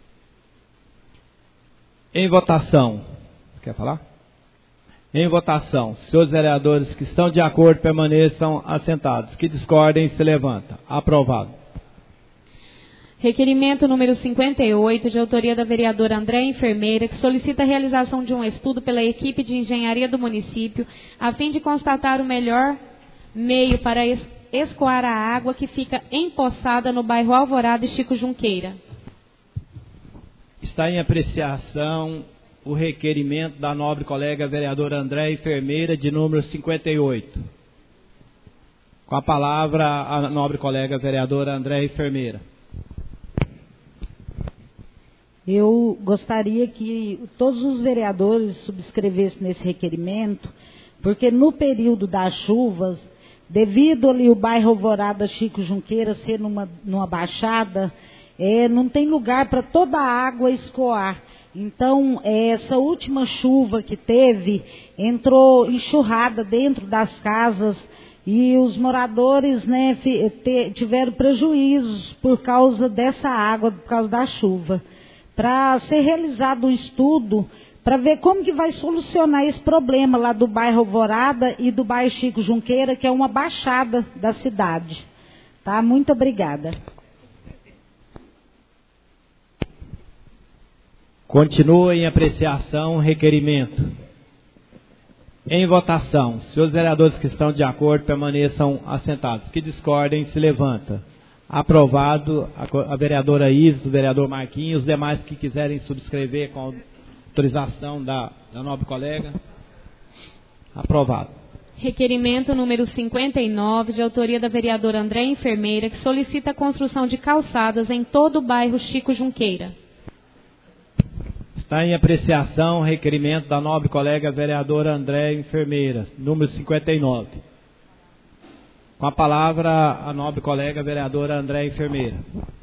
Em votação. Quer falar? Em votação. Senhores vereadores que estão de acordo permaneçam assentados. Que discordem se levanta. Aprovado. Requerimento número 58, de autoria da vereadora Andréa Enfermeira, que solicita a realização de um estudo pela equipe de engenharia do município, a fim de constatar o melhor meio para escoar a água que fica empoçada no bairro Alvorada e Chico Junqueira. Está em apreciação o requerimento da nobre colega vereadora Andréa Enfermeira, de número 58. Com a palavra, a nobre colega vereadora Andréa Enfermeira. Eu gostaria que todos os vereadores subscrevessem nesse requerimento, porque no período das chuvas, devido ali o bairro Alvorada Chico Junqueira ser numa baixada, não tem lugar para toda a água escoar. Então, essa última chuva que teve, entrou enxurrada dentro das casas e os moradores, né, tiveram prejuízos por causa dessa água, por causa da chuva. Para ser realizado um estudo, para ver como que vai solucionar esse problema lá do bairro Alvorada e do bairro Chico Junqueira, que é uma baixada da cidade. Tá? Muito obrigada. Continua em apreciação o requerimento. Em votação. Senhores vereadores que estão de acordo permaneçam assentados. Que discordem se levanta. Aprovado. A vereadora Isis, o vereador Marquinhos, os demais que quiserem subscrever com autorização da nobre colega. Aprovado. Requerimento número 59, de autoria da vereadora Andréa Enfermeira, que solicita a construção de calçadas em todo o bairro Chico Junqueira. Está em apreciação o requerimento da nobre colega vereadora Andréa Enfermeira, número 59. Com a palavra, a nobre colega vereadora Andréa Enfermeira.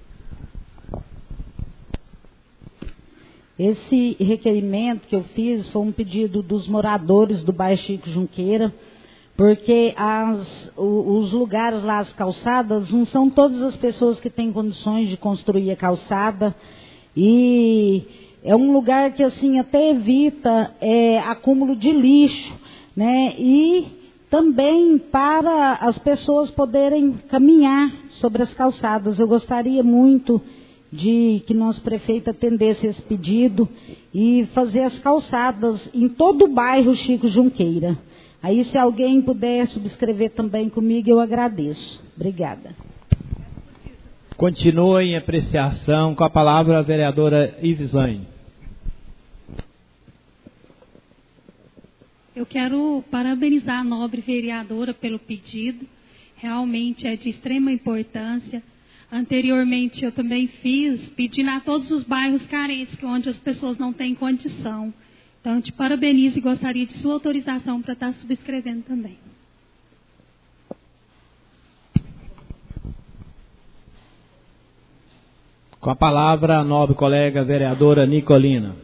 Esse requerimento que eu fiz foi um pedido dos moradores do bairro Chico Junqueira, porque os lugares lá, as calçadas, não são todas as pessoas que têm condições de construir a calçada, e é um lugar que assim até evita acúmulo de lixo, né? E também para as pessoas poderem caminhar sobre as calçadas. Eu gostaria muito de que nosso prefeito atendesse esse pedido e fazer as calçadas em todo o bairro Chico Junqueira. Aí, se alguém puder subscrever também comigo, eu agradeço. Obrigada. Continua em apreciação. Com a palavra a vereadora Ivislane. Eu quero parabenizar a nobre vereadora pelo pedido. Realmente é de extrema importância. Anteriormente eu também fiz, pedindo a todos os bairros carentes, onde as pessoas não têm condição. Então eu te parabenizo e gostaria de sua autorização para estar subscrevendo também. Com a palavra a nobre colega vereadora Nicolina.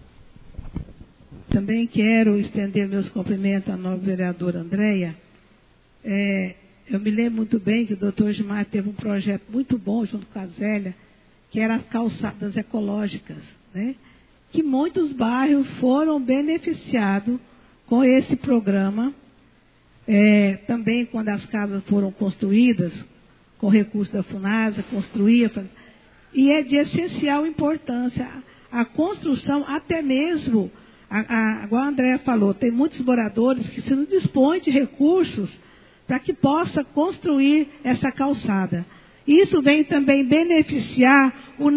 Também quero estender meus cumprimentos à nobre vereadora Andréa. Eu me lembro muito bem que o doutor Gilmar teve um projeto muito bom junto com a Zélia, que era as calçadas ecológicas, né? Que muitos bairros foram beneficiados com esse programa. Também quando as casas foram construídas, com recurso da FUNASA, e é de essencial importância a construção, até mesmo, igual a Andréa falou, tem muitos moradores que se não dispõem de recursos para que possa construir essa calçada. Isso vem também beneficiar o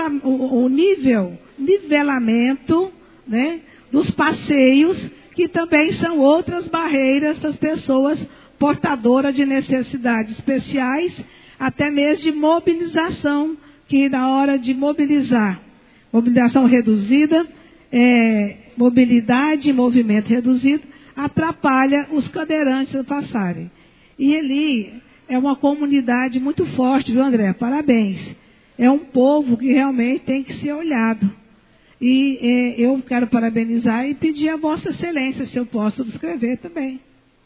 nivelamento, né, dos passeios, que também são outras barreiras das pessoas portadoras de necessidades especiais, até mesmo de mobilização, que na hora de mobilização reduzida, mobilidade e movimento reduzido, atrapalha os cadeirantes passarem. E ali é uma comunidade muito forte, viu, André? Parabéns. É um povo que realmente tem que ser olhado. E eu quero parabenizar e pedir a Vossa Excelência se eu posso subscrever também.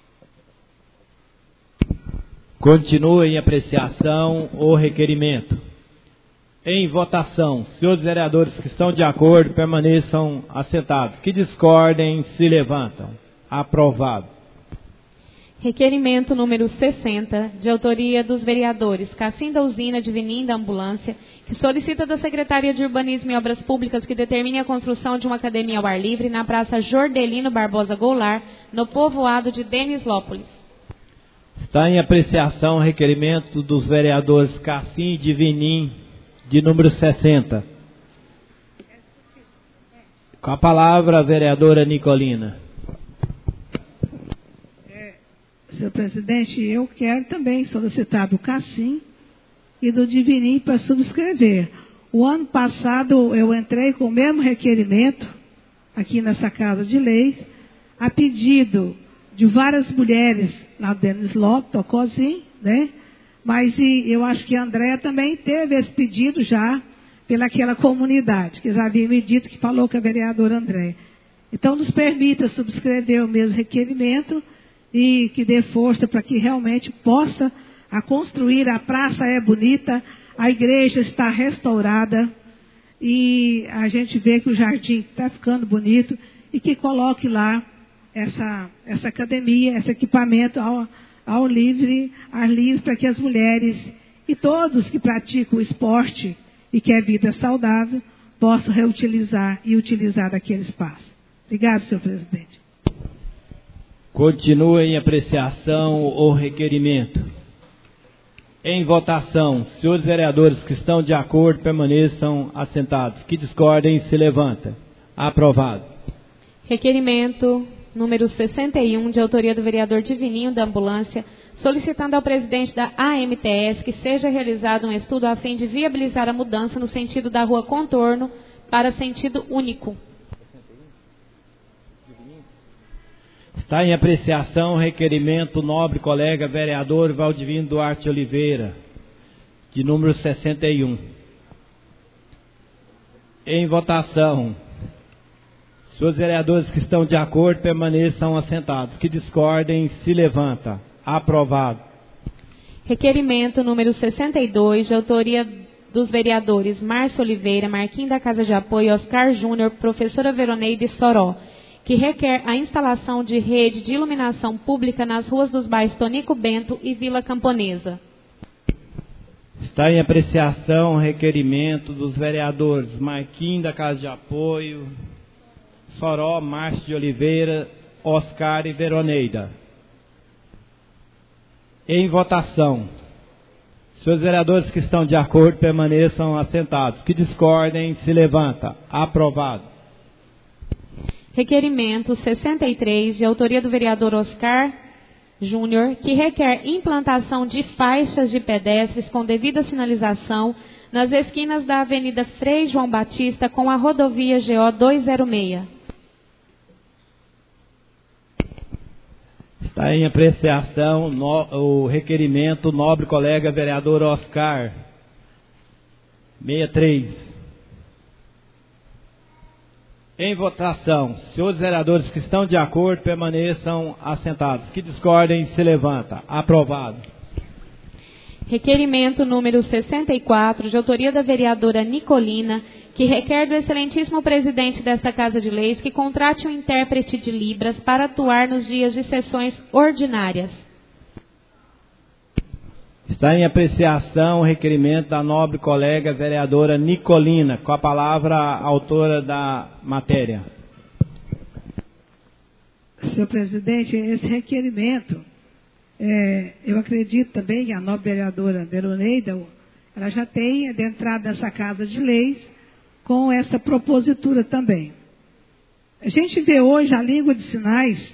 Continua em apreciação o requerimento. Em votação, senhores vereadores que estão de acordo permaneçam assentados. Que discordem, se levantam. Aprovado. Requerimento número 60, de autoria dos vereadores Cassim da Usina, Divinim da Ambulância, que solicita da Secretaria de Urbanismo e Obras Públicas que determine a construção de uma academia ao ar livre na Praça Jordelino Barbosa Goulart, no povoado de Denislópolis. Está em apreciação o requerimento dos vereadores Cassim e Divinim, de número 60. Com a palavra, a vereadora Nicolina. Senhor presidente, eu quero também solicitar do Cassim e do Divinim para subscrever. O ano passado eu entrei com o mesmo requerimento aqui nessa Casa de Leis, a pedido de várias mulheres lá do Denislópolis, Tocozinho, né? Mas eu acho que a Andréa também teve esse pedido já pelaquela comunidade, que já havia me dito que falou com a vereadora Andréa. Então, nos permita subscrever o mesmo requerimento e que dê força para que realmente possa a construir. A praça é bonita, a igreja está restaurada e a gente vê que o jardim está ficando bonito e que coloque lá essa academia, esse equipamento ao ar livre, para que as mulheres e todos que praticam o esporte e que é vida saudável possam reutilizar e utilizar aquele espaço. Obrigado, senhor presidente. Continua em apreciação o requerimento. Em votação, senhores vereadores que estão de acordo permaneçam assentados. Que discordem, se levantem. Aprovado. Requerimento número 61, de autoria do vereador Divininho da Ambulância, solicitando ao presidente da AMTS que seja realizado um estudo a fim de viabilizar a mudança no sentido da rua Contorno para sentido único. Está em apreciação o requerimento nobre colega vereador Valdivino Duarte Oliveira, de número 61. Em votação, senhores vereadores que estão de acordo permaneçam assentados. Que discordem, se levanta. Aprovado. Requerimento número 62, de autoria dos vereadores Márcio Oliveira, Marquinhos da Casa de Apoio, Oscar Júnior, professora Veroneide Soró, que requer a instalação de rede de iluminação pública nas ruas dos bairros Tonico Bento e Vila Camponesa. Está em apreciação o requerimento dos vereadores Marquinhos da Casa de Apoio, Soró, Márcio de Oliveira, Oscar e Veroneida. Em votação, senhores vereadores que estão de acordo permaneçam assentados. Que discordem, se levanta. Aprovado. Requerimento 63, de autoria do vereador Oscar Júnior, que requer implantação de faixas de pedestres com devida sinalização nas esquinas da Avenida Frei João Batista com a rodovia GO 206. Está em apreciação o requerimento nobre colega vereador Oscar 63. Em votação, senhores vereadores que estão de acordo permaneçam assentados. Que discordem, se levanta. Aprovado. Requerimento número 64, de autoria da vereadora Nicolina, que requer do excelentíssimo presidente desta Casa de Leis que contrate um intérprete de Libras para atuar nos dias de sessões ordinárias. Está em apreciação o requerimento da nobre colega vereadora Nicolina. Com a palavra, a autora da matéria. Senhor presidente, esse requerimento, eu acredito também que a nobre vereadora Veroneida, ela já tem adentrado nessa Casa de Leis com essa propositura também. A gente vê hoje a língua de sinais,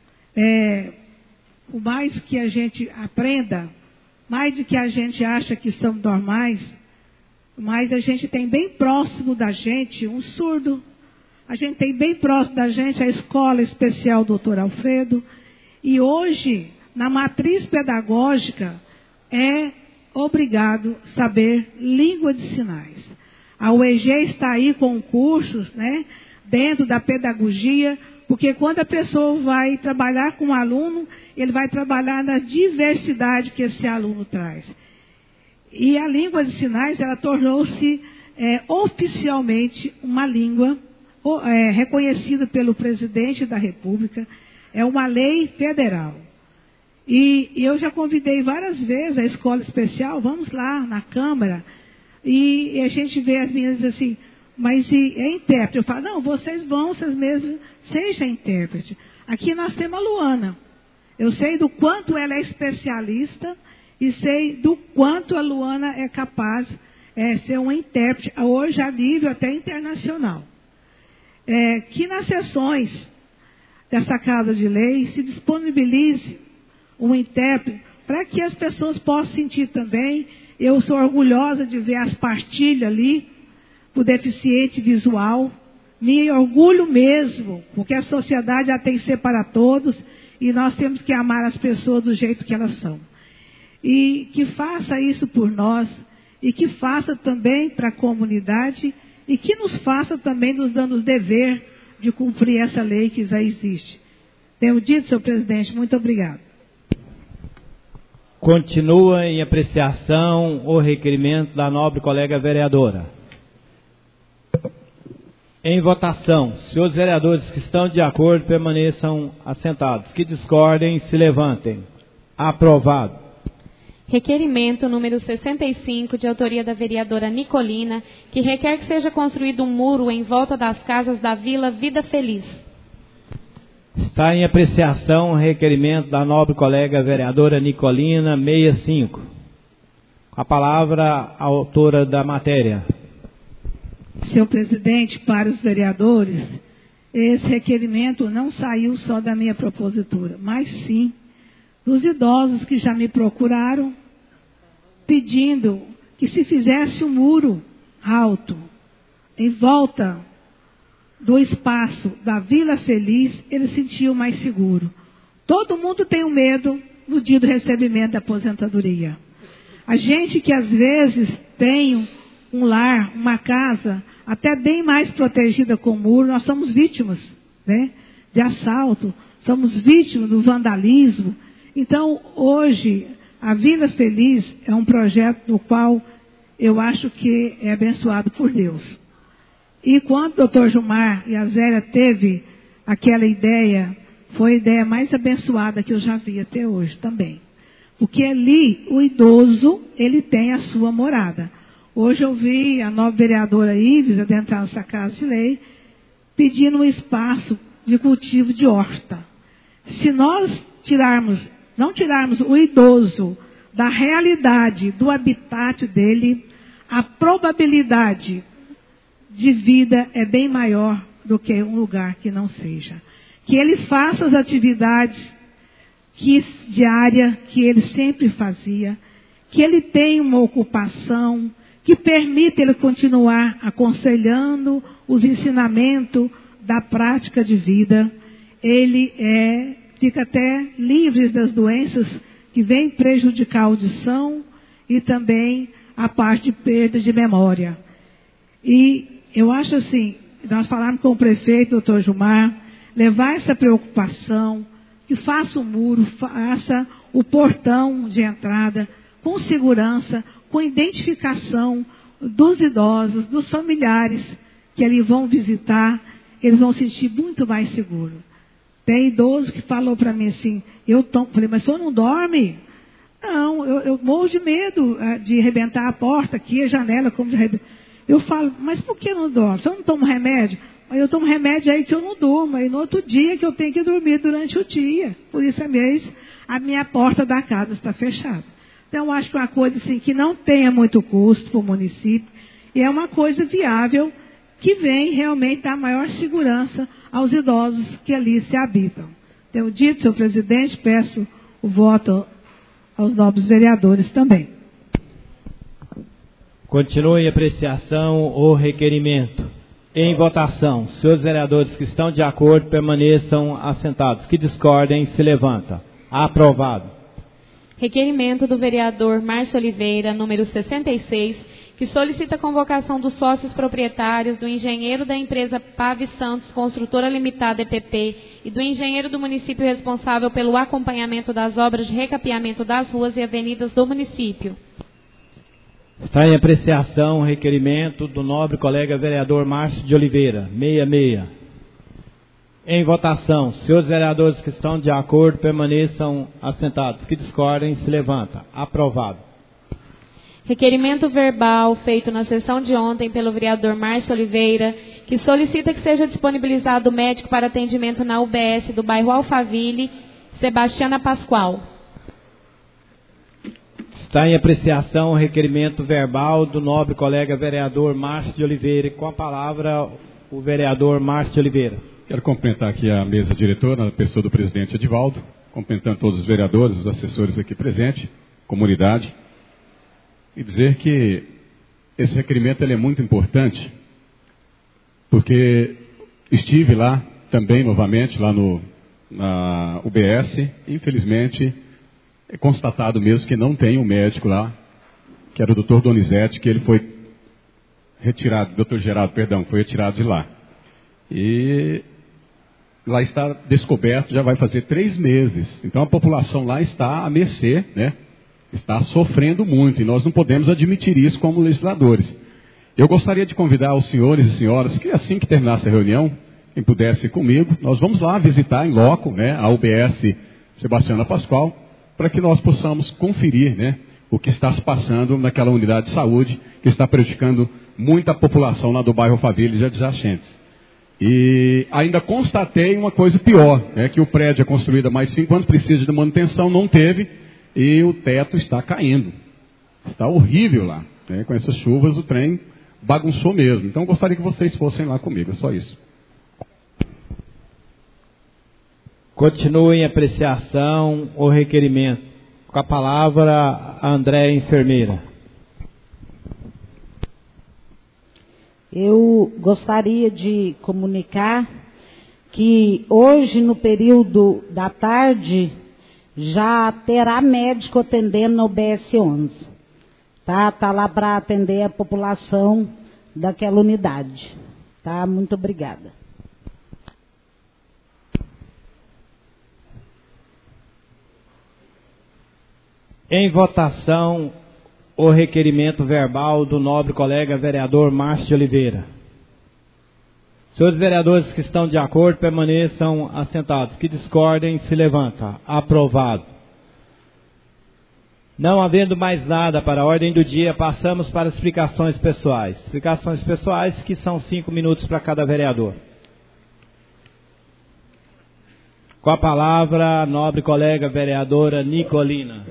por mais que a gente aprenda, mais do que a gente acha que são normais, mas a gente tem bem próximo da gente um surdo, A gente tem bem próximo da gente a Escola Especial Dr. Alfredo. E hoje, na matriz pedagógica, é obrigado saber língua de sinais. A UEG está aí com cursos, né, dentro da pedagogia, porque quando a pessoa vai trabalhar com o aluno, ele vai trabalhar na diversidade que esse aluno traz. E a língua de sinais, ela tornou-se oficialmente uma língua reconhecida pelo presidente da República, é uma lei federal. E eu já convidei várias vezes a escola especial, vamos lá na Câmara, e a gente vê as meninas assim, mas é intérprete? Eu falo, não, vocês mesmos sejam intérprete. Aqui nós temos a Luana. Eu sei do quanto ela é especialista e sei do quanto a Luana é capaz de ser uma intérprete, hoje a nível até internacional. Que nas sessões dessa Casa de Lei se disponibilize um intérprete para que as pessoas possam sentir também. Eu sou orgulhosa de ver as partilhas ali, o deficiente visual. Me orgulho mesmo, porque a sociedade já tem que ser para todos e nós temos que amar as pessoas do jeito que elas são. E que faça isso por nós e que faça também para a comunidade e que nos faça também nos dando o dever de cumprir essa lei que já existe. Tenho dito, senhor presidente, muito obrigado. Continua em apreciação o requerimento da nobre colega vereadora. Em votação, senhores vereadores que estão de acordo permaneçam assentados. Que discordem, se levantem. Aprovado. Requerimento número 65, de autoria da vereadora Nicolina, que requer que seja construído um muro em volta das casas da Vila Vida Feliz. Está em apreciação o requerimento da nobre colega vereadora Nicolina, 65. Com a palavra, a autora da matéria. Senhor presidente, para os vereadores, esse requerimento não saiu só da minha propositura, mas sim dos idosos que já me procuraram, pedindo que se fizesse um muro alto em volta do espaço da Vila Feliz, eles se sentiam mais seguros. Todo mundo tem um medo no dia do recebimento da aposentadoria. A gente que às vezes tem um lar, uma casa, até bem mais protegida com o muro, nós somos vítimas, né, de assalto, somos vítimas do vandalismo. Então, hoje, a Vila Feliz é um projeto no qual eu acho que é abençoado por Deus. E quando o doutor Gilmar e a Zélia teve aquela ideia, foi a ideia mais abençoada que eu já vi até hoje também. Porque ali, o idoso, ele tem a sua morada. Hoje eu vi a nova vereadora Ives adentrar nessa Casa de Lei, pedindo um espaço de cultivo de horta. Se nós não tirarmos o idoso da realidade, do habitat dele, a probabilidade de vida é bem maior do que um lugar que não seja. Que ele faça as atividades diárias que ele sempre fazia, que ele tenha uma ocupação, que permita ele continuar aconselhando os ensinamentos da prática de vida. Ele fica até livre das doenças que vêm prejudicar a audição e também a parte de perda de memória. E eu acho assim, nós falamos com o prefeito, doutor Gilmar, levar essa preocupação, que faça o muro, faça o portão de entrada com segurança, com identificação dos idosos, dos familiares que ali vão visitar, eles vão se sentir muito mais seguros. Tem idoso que falou para mim assim, falei, mas o senhor não dorme? Não, eu morro de medo de arrebentar a porta aqui, a janela, como de arrebentar. Eu falo, mas por que não dorme? O senhor não toma remédio? Mas eu tomo remédio aí que eu não durmo, e no outro dia que eu tenho que dormir durante o dia. Por isso mesmo, a minha porta da casa está fechada. Então, eu acho que é uma coisa assim, que não tenha muito custo para o município, e é uma coisa viável, que vem realmente dar maior segurança aos idosos que ali se habitam. Tenho dito, senhor presidente, peço o voto aos nobres vereadores também. Continua em apreciação o requerimento. Em votação. Senhores vereadores que estão de acordo, permaneçam assentados. Que discordem, se levanta. Aprovado. Requerimento do vereador Márcio Oliveira, número 66, que solicita a convocação dos sócios proprietários, do engenheiro da empresa Pave Santos Construtora Limitada EPP e do engenheiro do município responsável pelo acompanhamento das obras de recapeamento das ruas e avenidas do município. Está em apreciação o requerimento do nobre colega vereador Márcio de Oliveira, 66. Em votação. Senhores vereadores que estão de acordo, permaneçam assentados. Que discordem, se levanta. Aprovado. Requerimento verbal feito na sessão de ontem pelo vereador Márcio Oliveira, que solicita que seja disponibilizado médico para atendimento na UBS do bairro Alphaville, Sebastiana Pascoal. Está em apreciação o requerimento verbal do nobre colega vereador Márcio de Oliveira. Com a palavra, o vereador Márcio de Oliveira. Quero cumprimentar aqui a mesa diretora, na pessoa do presidente Edivaldo, cumprimentando todos os vereadores, os assessores aqui presentes, comunidade, e dizer que esse requerimento ele é muito importante, porque estive lá também novamente, lá na UBS, e infelizmente é constatado mesmo que não tem um médico lá, que era o Dr. Donizete, que ele foi retirado, Dr. Geraldo, perdão, foi retirado de lá. E lá está descoberto, já vai fazer 3 meses. Então a população lá está à mercê, né? Está sofrendo muito, e nós não podemos admitir isso como legisladores. Eu gostaria de convidar os senhores e senhoras, que assim que terminasse a reunião, quem pudesse ir comigo, nós vamos lá visitar em loco, né, a UBS Sebastiana Pascoal, para que nós possamos conferir, né, o que está se passando naquela unidade de saúde, que está prejudicando muita população lá do bairro Alphaville e adjacentes. E ainda constatei uma coisa pior, né, que o prédio é construído há mais de 5 anos, precisa de manutenção, não teve, e o teto está caindo. Está horrível lá, né, com essas chuvas o trem bagunçou mesmo. Então gostaria que vocês fossem lá comigo, é só isso. Continue em apreciação o requerimento. Com a palavra, a Andréa Enfermeira. Eu gostaria de comunicar que hoje, no período da tarde, já terá médico atendendo no UBS 11. Tá lá para atender a população daquela unidade. Tá? Muito obrigada. Em votação, o requerimento verbal do nobre colega vereador Márcio de Oliveira. Senhores vereadores que estão de acordo, permaneçam assentados. Que discordem, se levanta. Aprovado. Não havendo mais nada para a ordem do dia, passamos para explicações pessoais. Explicações pessoais que são 5 minutos para cada vereador. Com a palavra, a nobre colega vereadora Nicolina.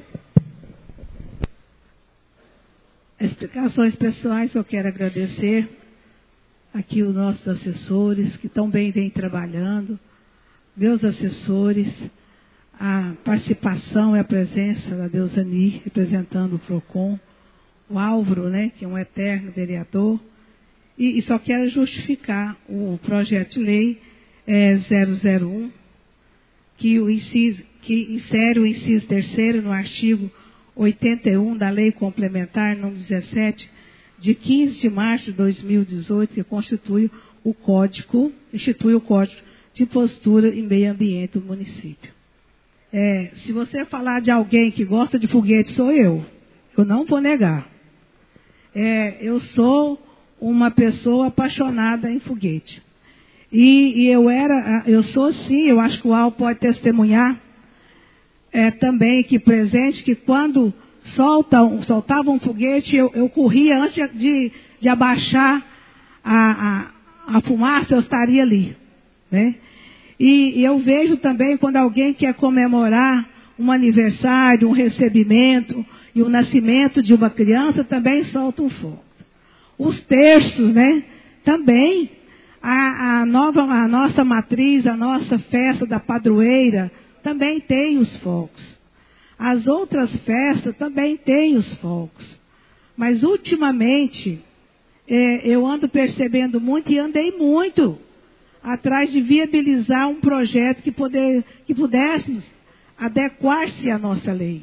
Explicações pessoais, eu quero agradecer aqui os nossos assessores, que tão bem vêm trabalhando, meus assessores, a participação e a presença da Deusani, representando o PROCON, o Álvaro, né, que é um eterno vereador, e só quero justificar o projeto de lei 001, que insere o inciso 3º no artigo 81 da Lei Complementar número 17, de 15 de março de 2018, que institui o Código de Postura e Meio Ambiente do município. Se você falar de alguém que gosta de foguete, sou eu. Eu não vou negar. Eu sou uma pessoa apaixonada em foguete. E eu sou sim, eu acho que o Al pode testemunhar, também aqui presente, que quando soltava um foguete, eu corria antes de abaixar a fumaça, eu estaria ali, né? E eu vejo também quando alguém quer comemorar um aniversário, um recebimento e o nascimento de uma criança, também solta um fogo. Os terços, né? Também a nossa matriz, a nossa festa da padroeira, também tem os fogos. As outras festas também têm os fogos. Mas ultimamente, eu ando percebendo muito e andei muito atrás de viabilizar um projeto que pudéssemos adequar-se à nossa lei.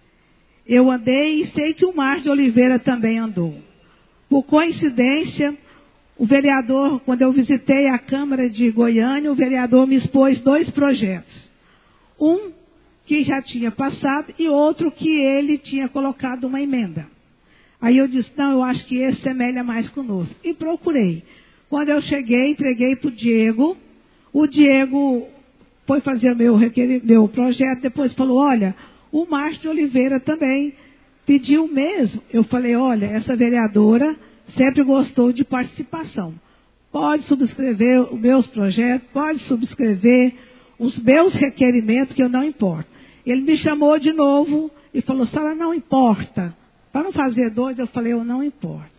Eu andei e sei que o Márcio de Oliveira também andou. Por coincidência, o vereador, quando eu visitei a Câmara de Goiânia, o vereador me expôs 2 projetos. Um que já tinha passado e outro que ele tinha colocado uma emenda. Aí eu disse, não, eu acho que esse semelha mais conosco. E procurei. Quando eu cheguei, entreguei para o Diego. O Diego foi fazer meu projeto, depois falou, olha, o Márcio de Oliveira também pediu o mesmo. Eu falei, olha, essa vereadora sempre gostou de participação. Pode subscrever os meus projetos, pode subscrever os meus requerimentos, que eu não importo. Ele me chamou de novo e falou, senhora, não importa. Para não fazer 2, eu falei, eu não importo.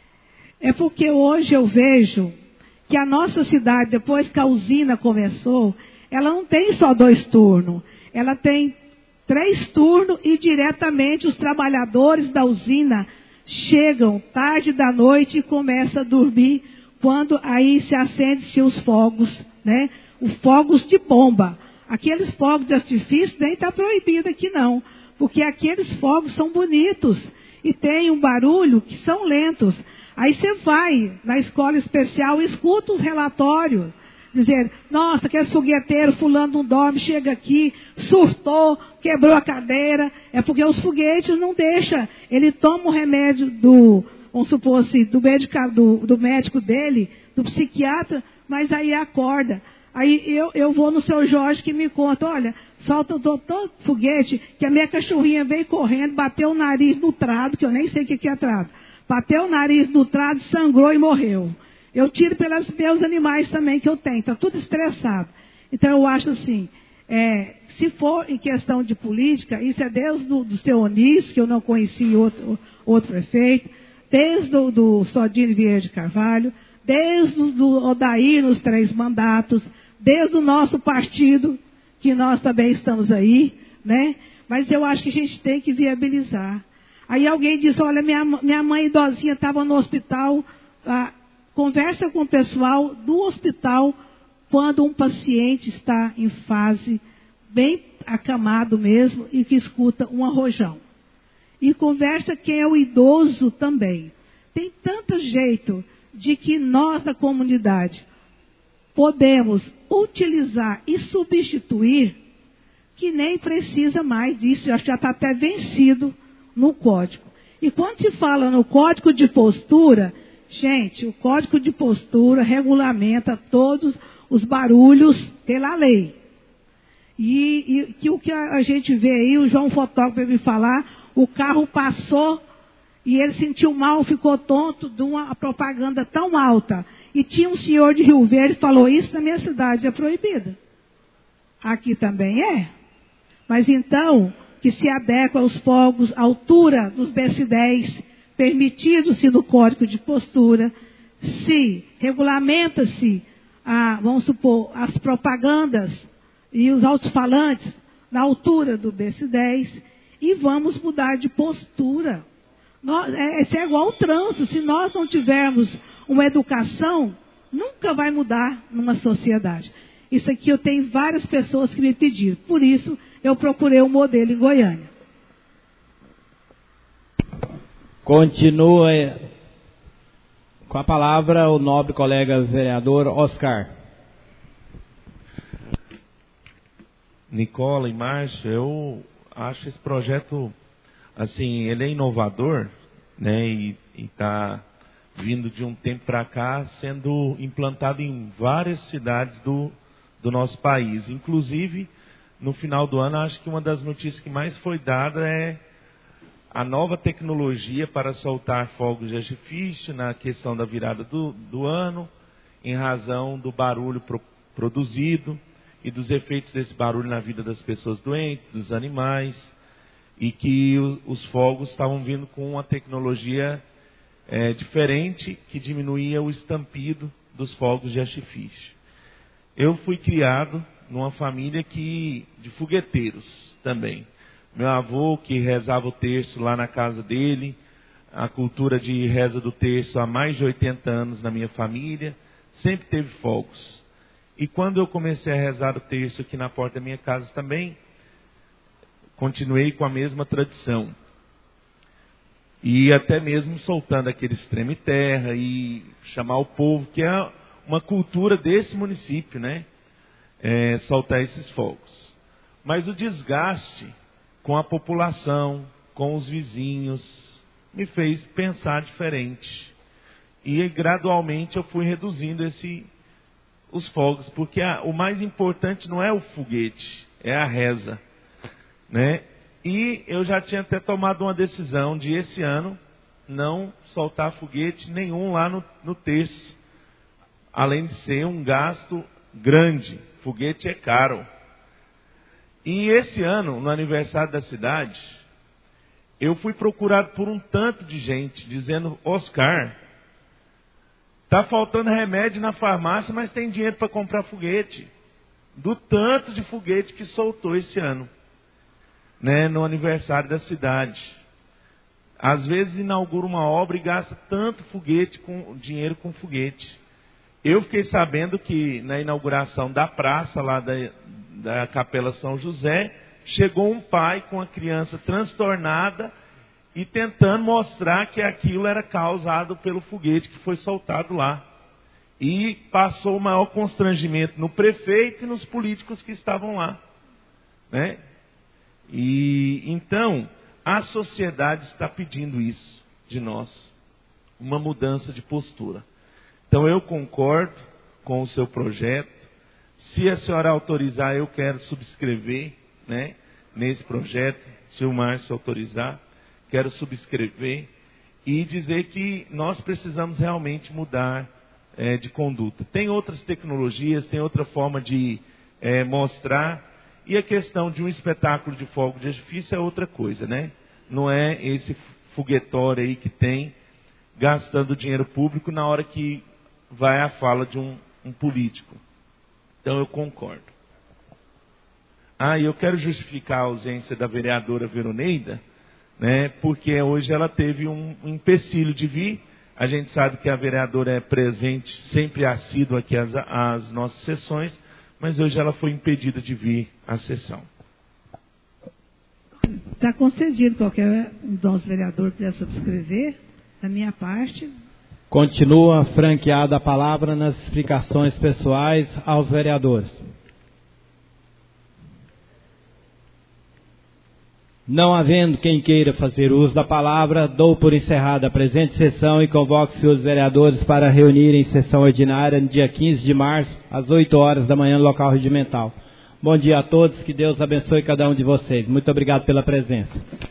É porque hoje eu vejo que a nossa cidade, depois que a usina começou, ela não tem só 2 turnos. Ela tem 3 turnos e diretamente os trabalhadores da usina chegam tarde da noite e começam a dormir quando aí se acende-se os fogos, né? Os fogos de bomba. Aqueles fogos de artifício nem está proibido aqui não, porque aqueles fogos são bonitos e tem um barulho que são lentos. Aí você vai na escola especial e escuta os relatórios, dizer, nossa, aquele fogueteiro fulano não dorme, chega aqui, surtou, quebrou a cadeira. É porque os foguetes não deixam. Ele toma o remédio vamos supor assim, do médico dele, do psiquiatra, mas aí acorda. Aí eu vou no seu Jorge que me conta, olha, solta todo foguete, que a minha cachorrinha veio correndo, bateu o nariz no trado, que eu nem sei o que é trado. Bateu o nariz no trado, sangrou e morreu. Eu tiro pelos meus animais também que eu tenho, está tudo estressado. Então eu acho assim, se for em questão de política, isso é desde do seu Onis, que eu não conheci outro prefeito, desde do Sodino Vieira de Carvalho, desde do Odair nos 3 mandatos, desde o nosso partido, que nós também estamos aí, né? Mas eu acho que a gente tem que viabilizar. Aí alguém diz, olha, minha mãe idosinha estava no hospital, conversa com o pessoal do hospital quando um paciente está em fase bem acamado mesmo e que escuta um arrojão. E conversa quem é o idoso também. Tem tanto jeito de que nós da comunidade podemos utilizar e substituir que nem precisa mais disso, já está até vencido no código. E quando se fala no código de postura, gente, o código de postura regulamenta todos os barulhos pela lei. E que o que a gente vê aí, o João fotógrafo veio me falar, o carro passou e ele sentiu mal, ficou tonto de uma propaganda tão alta. E tinha um senhor de Rio Verde que falou, isso na minha cidade é proibido. Aqui também é. Mas então, que se adequa aos fogos, à altura dos decibéis permitidos-se no código de postura, se regulamenta-se, vamos supor, as propagandas e os alto-falantes na altura do decibéis, e vamos mudar de postura. Isso é igual ao trânsito. Se nós não tivermos uma educação, nunca vai mudar numa sociedade. Isso aqui eu tenho várias pessoas que me pediram. Por isso, eu procurei um modelo em Goiânia. Continua com a palavra o nobre colega vereador Oscar. Nicola e Márcia, eu acho esse projeto, assim, ele é inovador, né, e está vindo de um tempo para cá, sendo implantado em várias cidades do nosso país. Inclusive, no final do ano, acho que uma das notícias que mais foi dada é a nova tecnologia para soltar fogos de artifício na questão da virada do ano, em razão do barulho produzido e dos efeitos desse barulho na vida das pessoas doentes, dos animais, e que os fogos estavam vindo com uma tecnologia diferente que diminuía o estampido dos fogos de artifício. Eu fui criado numa família de fogueteiros também. Meu avô, que rezava o terço lá na casa dele, a cultura de reza do terço há mais de 80 anos na minha família, sempre teve fogos. E quando eu comecei a rezar o terço aqui na porta da minha casa também, continuei com a mesma tradição. E até mesmo soltando aquele treme terra e chamar o povo, que é uma cultura desse município, né? Soltar esses fogos. Mas o desgaste com a população, com os vizinhos, me fez pensar diferente. E gradualmente eu fui reduzindo os fogos, porque o mais importante não é o foguete, é a reza, né? E eu já tinha até tomado uma decisão de esse ano não soltar foguete nenhum lá no terço, além de ser um gasto grande. Foguete é caro. E esse ano, no aniversário da cidade, eu fui procurado por um tanto de gente, dizendo: Oscar, está faltando remédio na farmácia, mas tem dinheiro para comprar foguete. Do tanto de foguete que soltou esse ano, né, no aniversário da cidade. Às vezes inaugura uma obra e gasta tanto dinheiro com foguete. Eu fiquei sabendo que na inauguração da praça lá da Capela São José, chegou um pai com a criança transtornada e tentando mostrar que aquilo era causado pelo foguete que foi soltado lá. E passou o maior constrangimento no prefeito e nos políticos que estavam lá, né? E então a sociedade está pedindo isso de nós, uma mudança de postura. Então eu concordo com o seu projeto. Se a senhora autorizar, eu quero subscrever, né, nesse projeto. Se o Márcio autorizar, quero subscrever e dizer que nós precisamos realmente mudar de conduta. Tem outras tecnologias, tem outra forma de mostrar. E a questão de um espetáculo de fogo de artifício é outra coisa, né? Não é esse foguetório aí que tem, gastando dinheiro público na hora que vai a fala de um político. Então eu concordo. E eu quero justificar a ausência da vereadora Veroneida, né? Porque hoje ela teve um empecilho de vir. A gente sabe que a vereadora é presente, sempre assídua aqui às nossas sessões, mas hoje ela foi impedida de vir à sessão. Está concedido, qualquer um dos vereadores quiser subscrever, da minha parte. Continua franqueada a palavra nas explicações pessoais aos vereadores. Não havendo quem queira fazer uso da palavra, dou por encerrada a presente sessão e convoco os senhores vereadores para reunirem em sessão ordinária no dia 15 de março, às 8 horas da manhã, no local regimental. Bom dia a todos, que Deus abençoe cada um de vocês. Muito obrigado pela presença.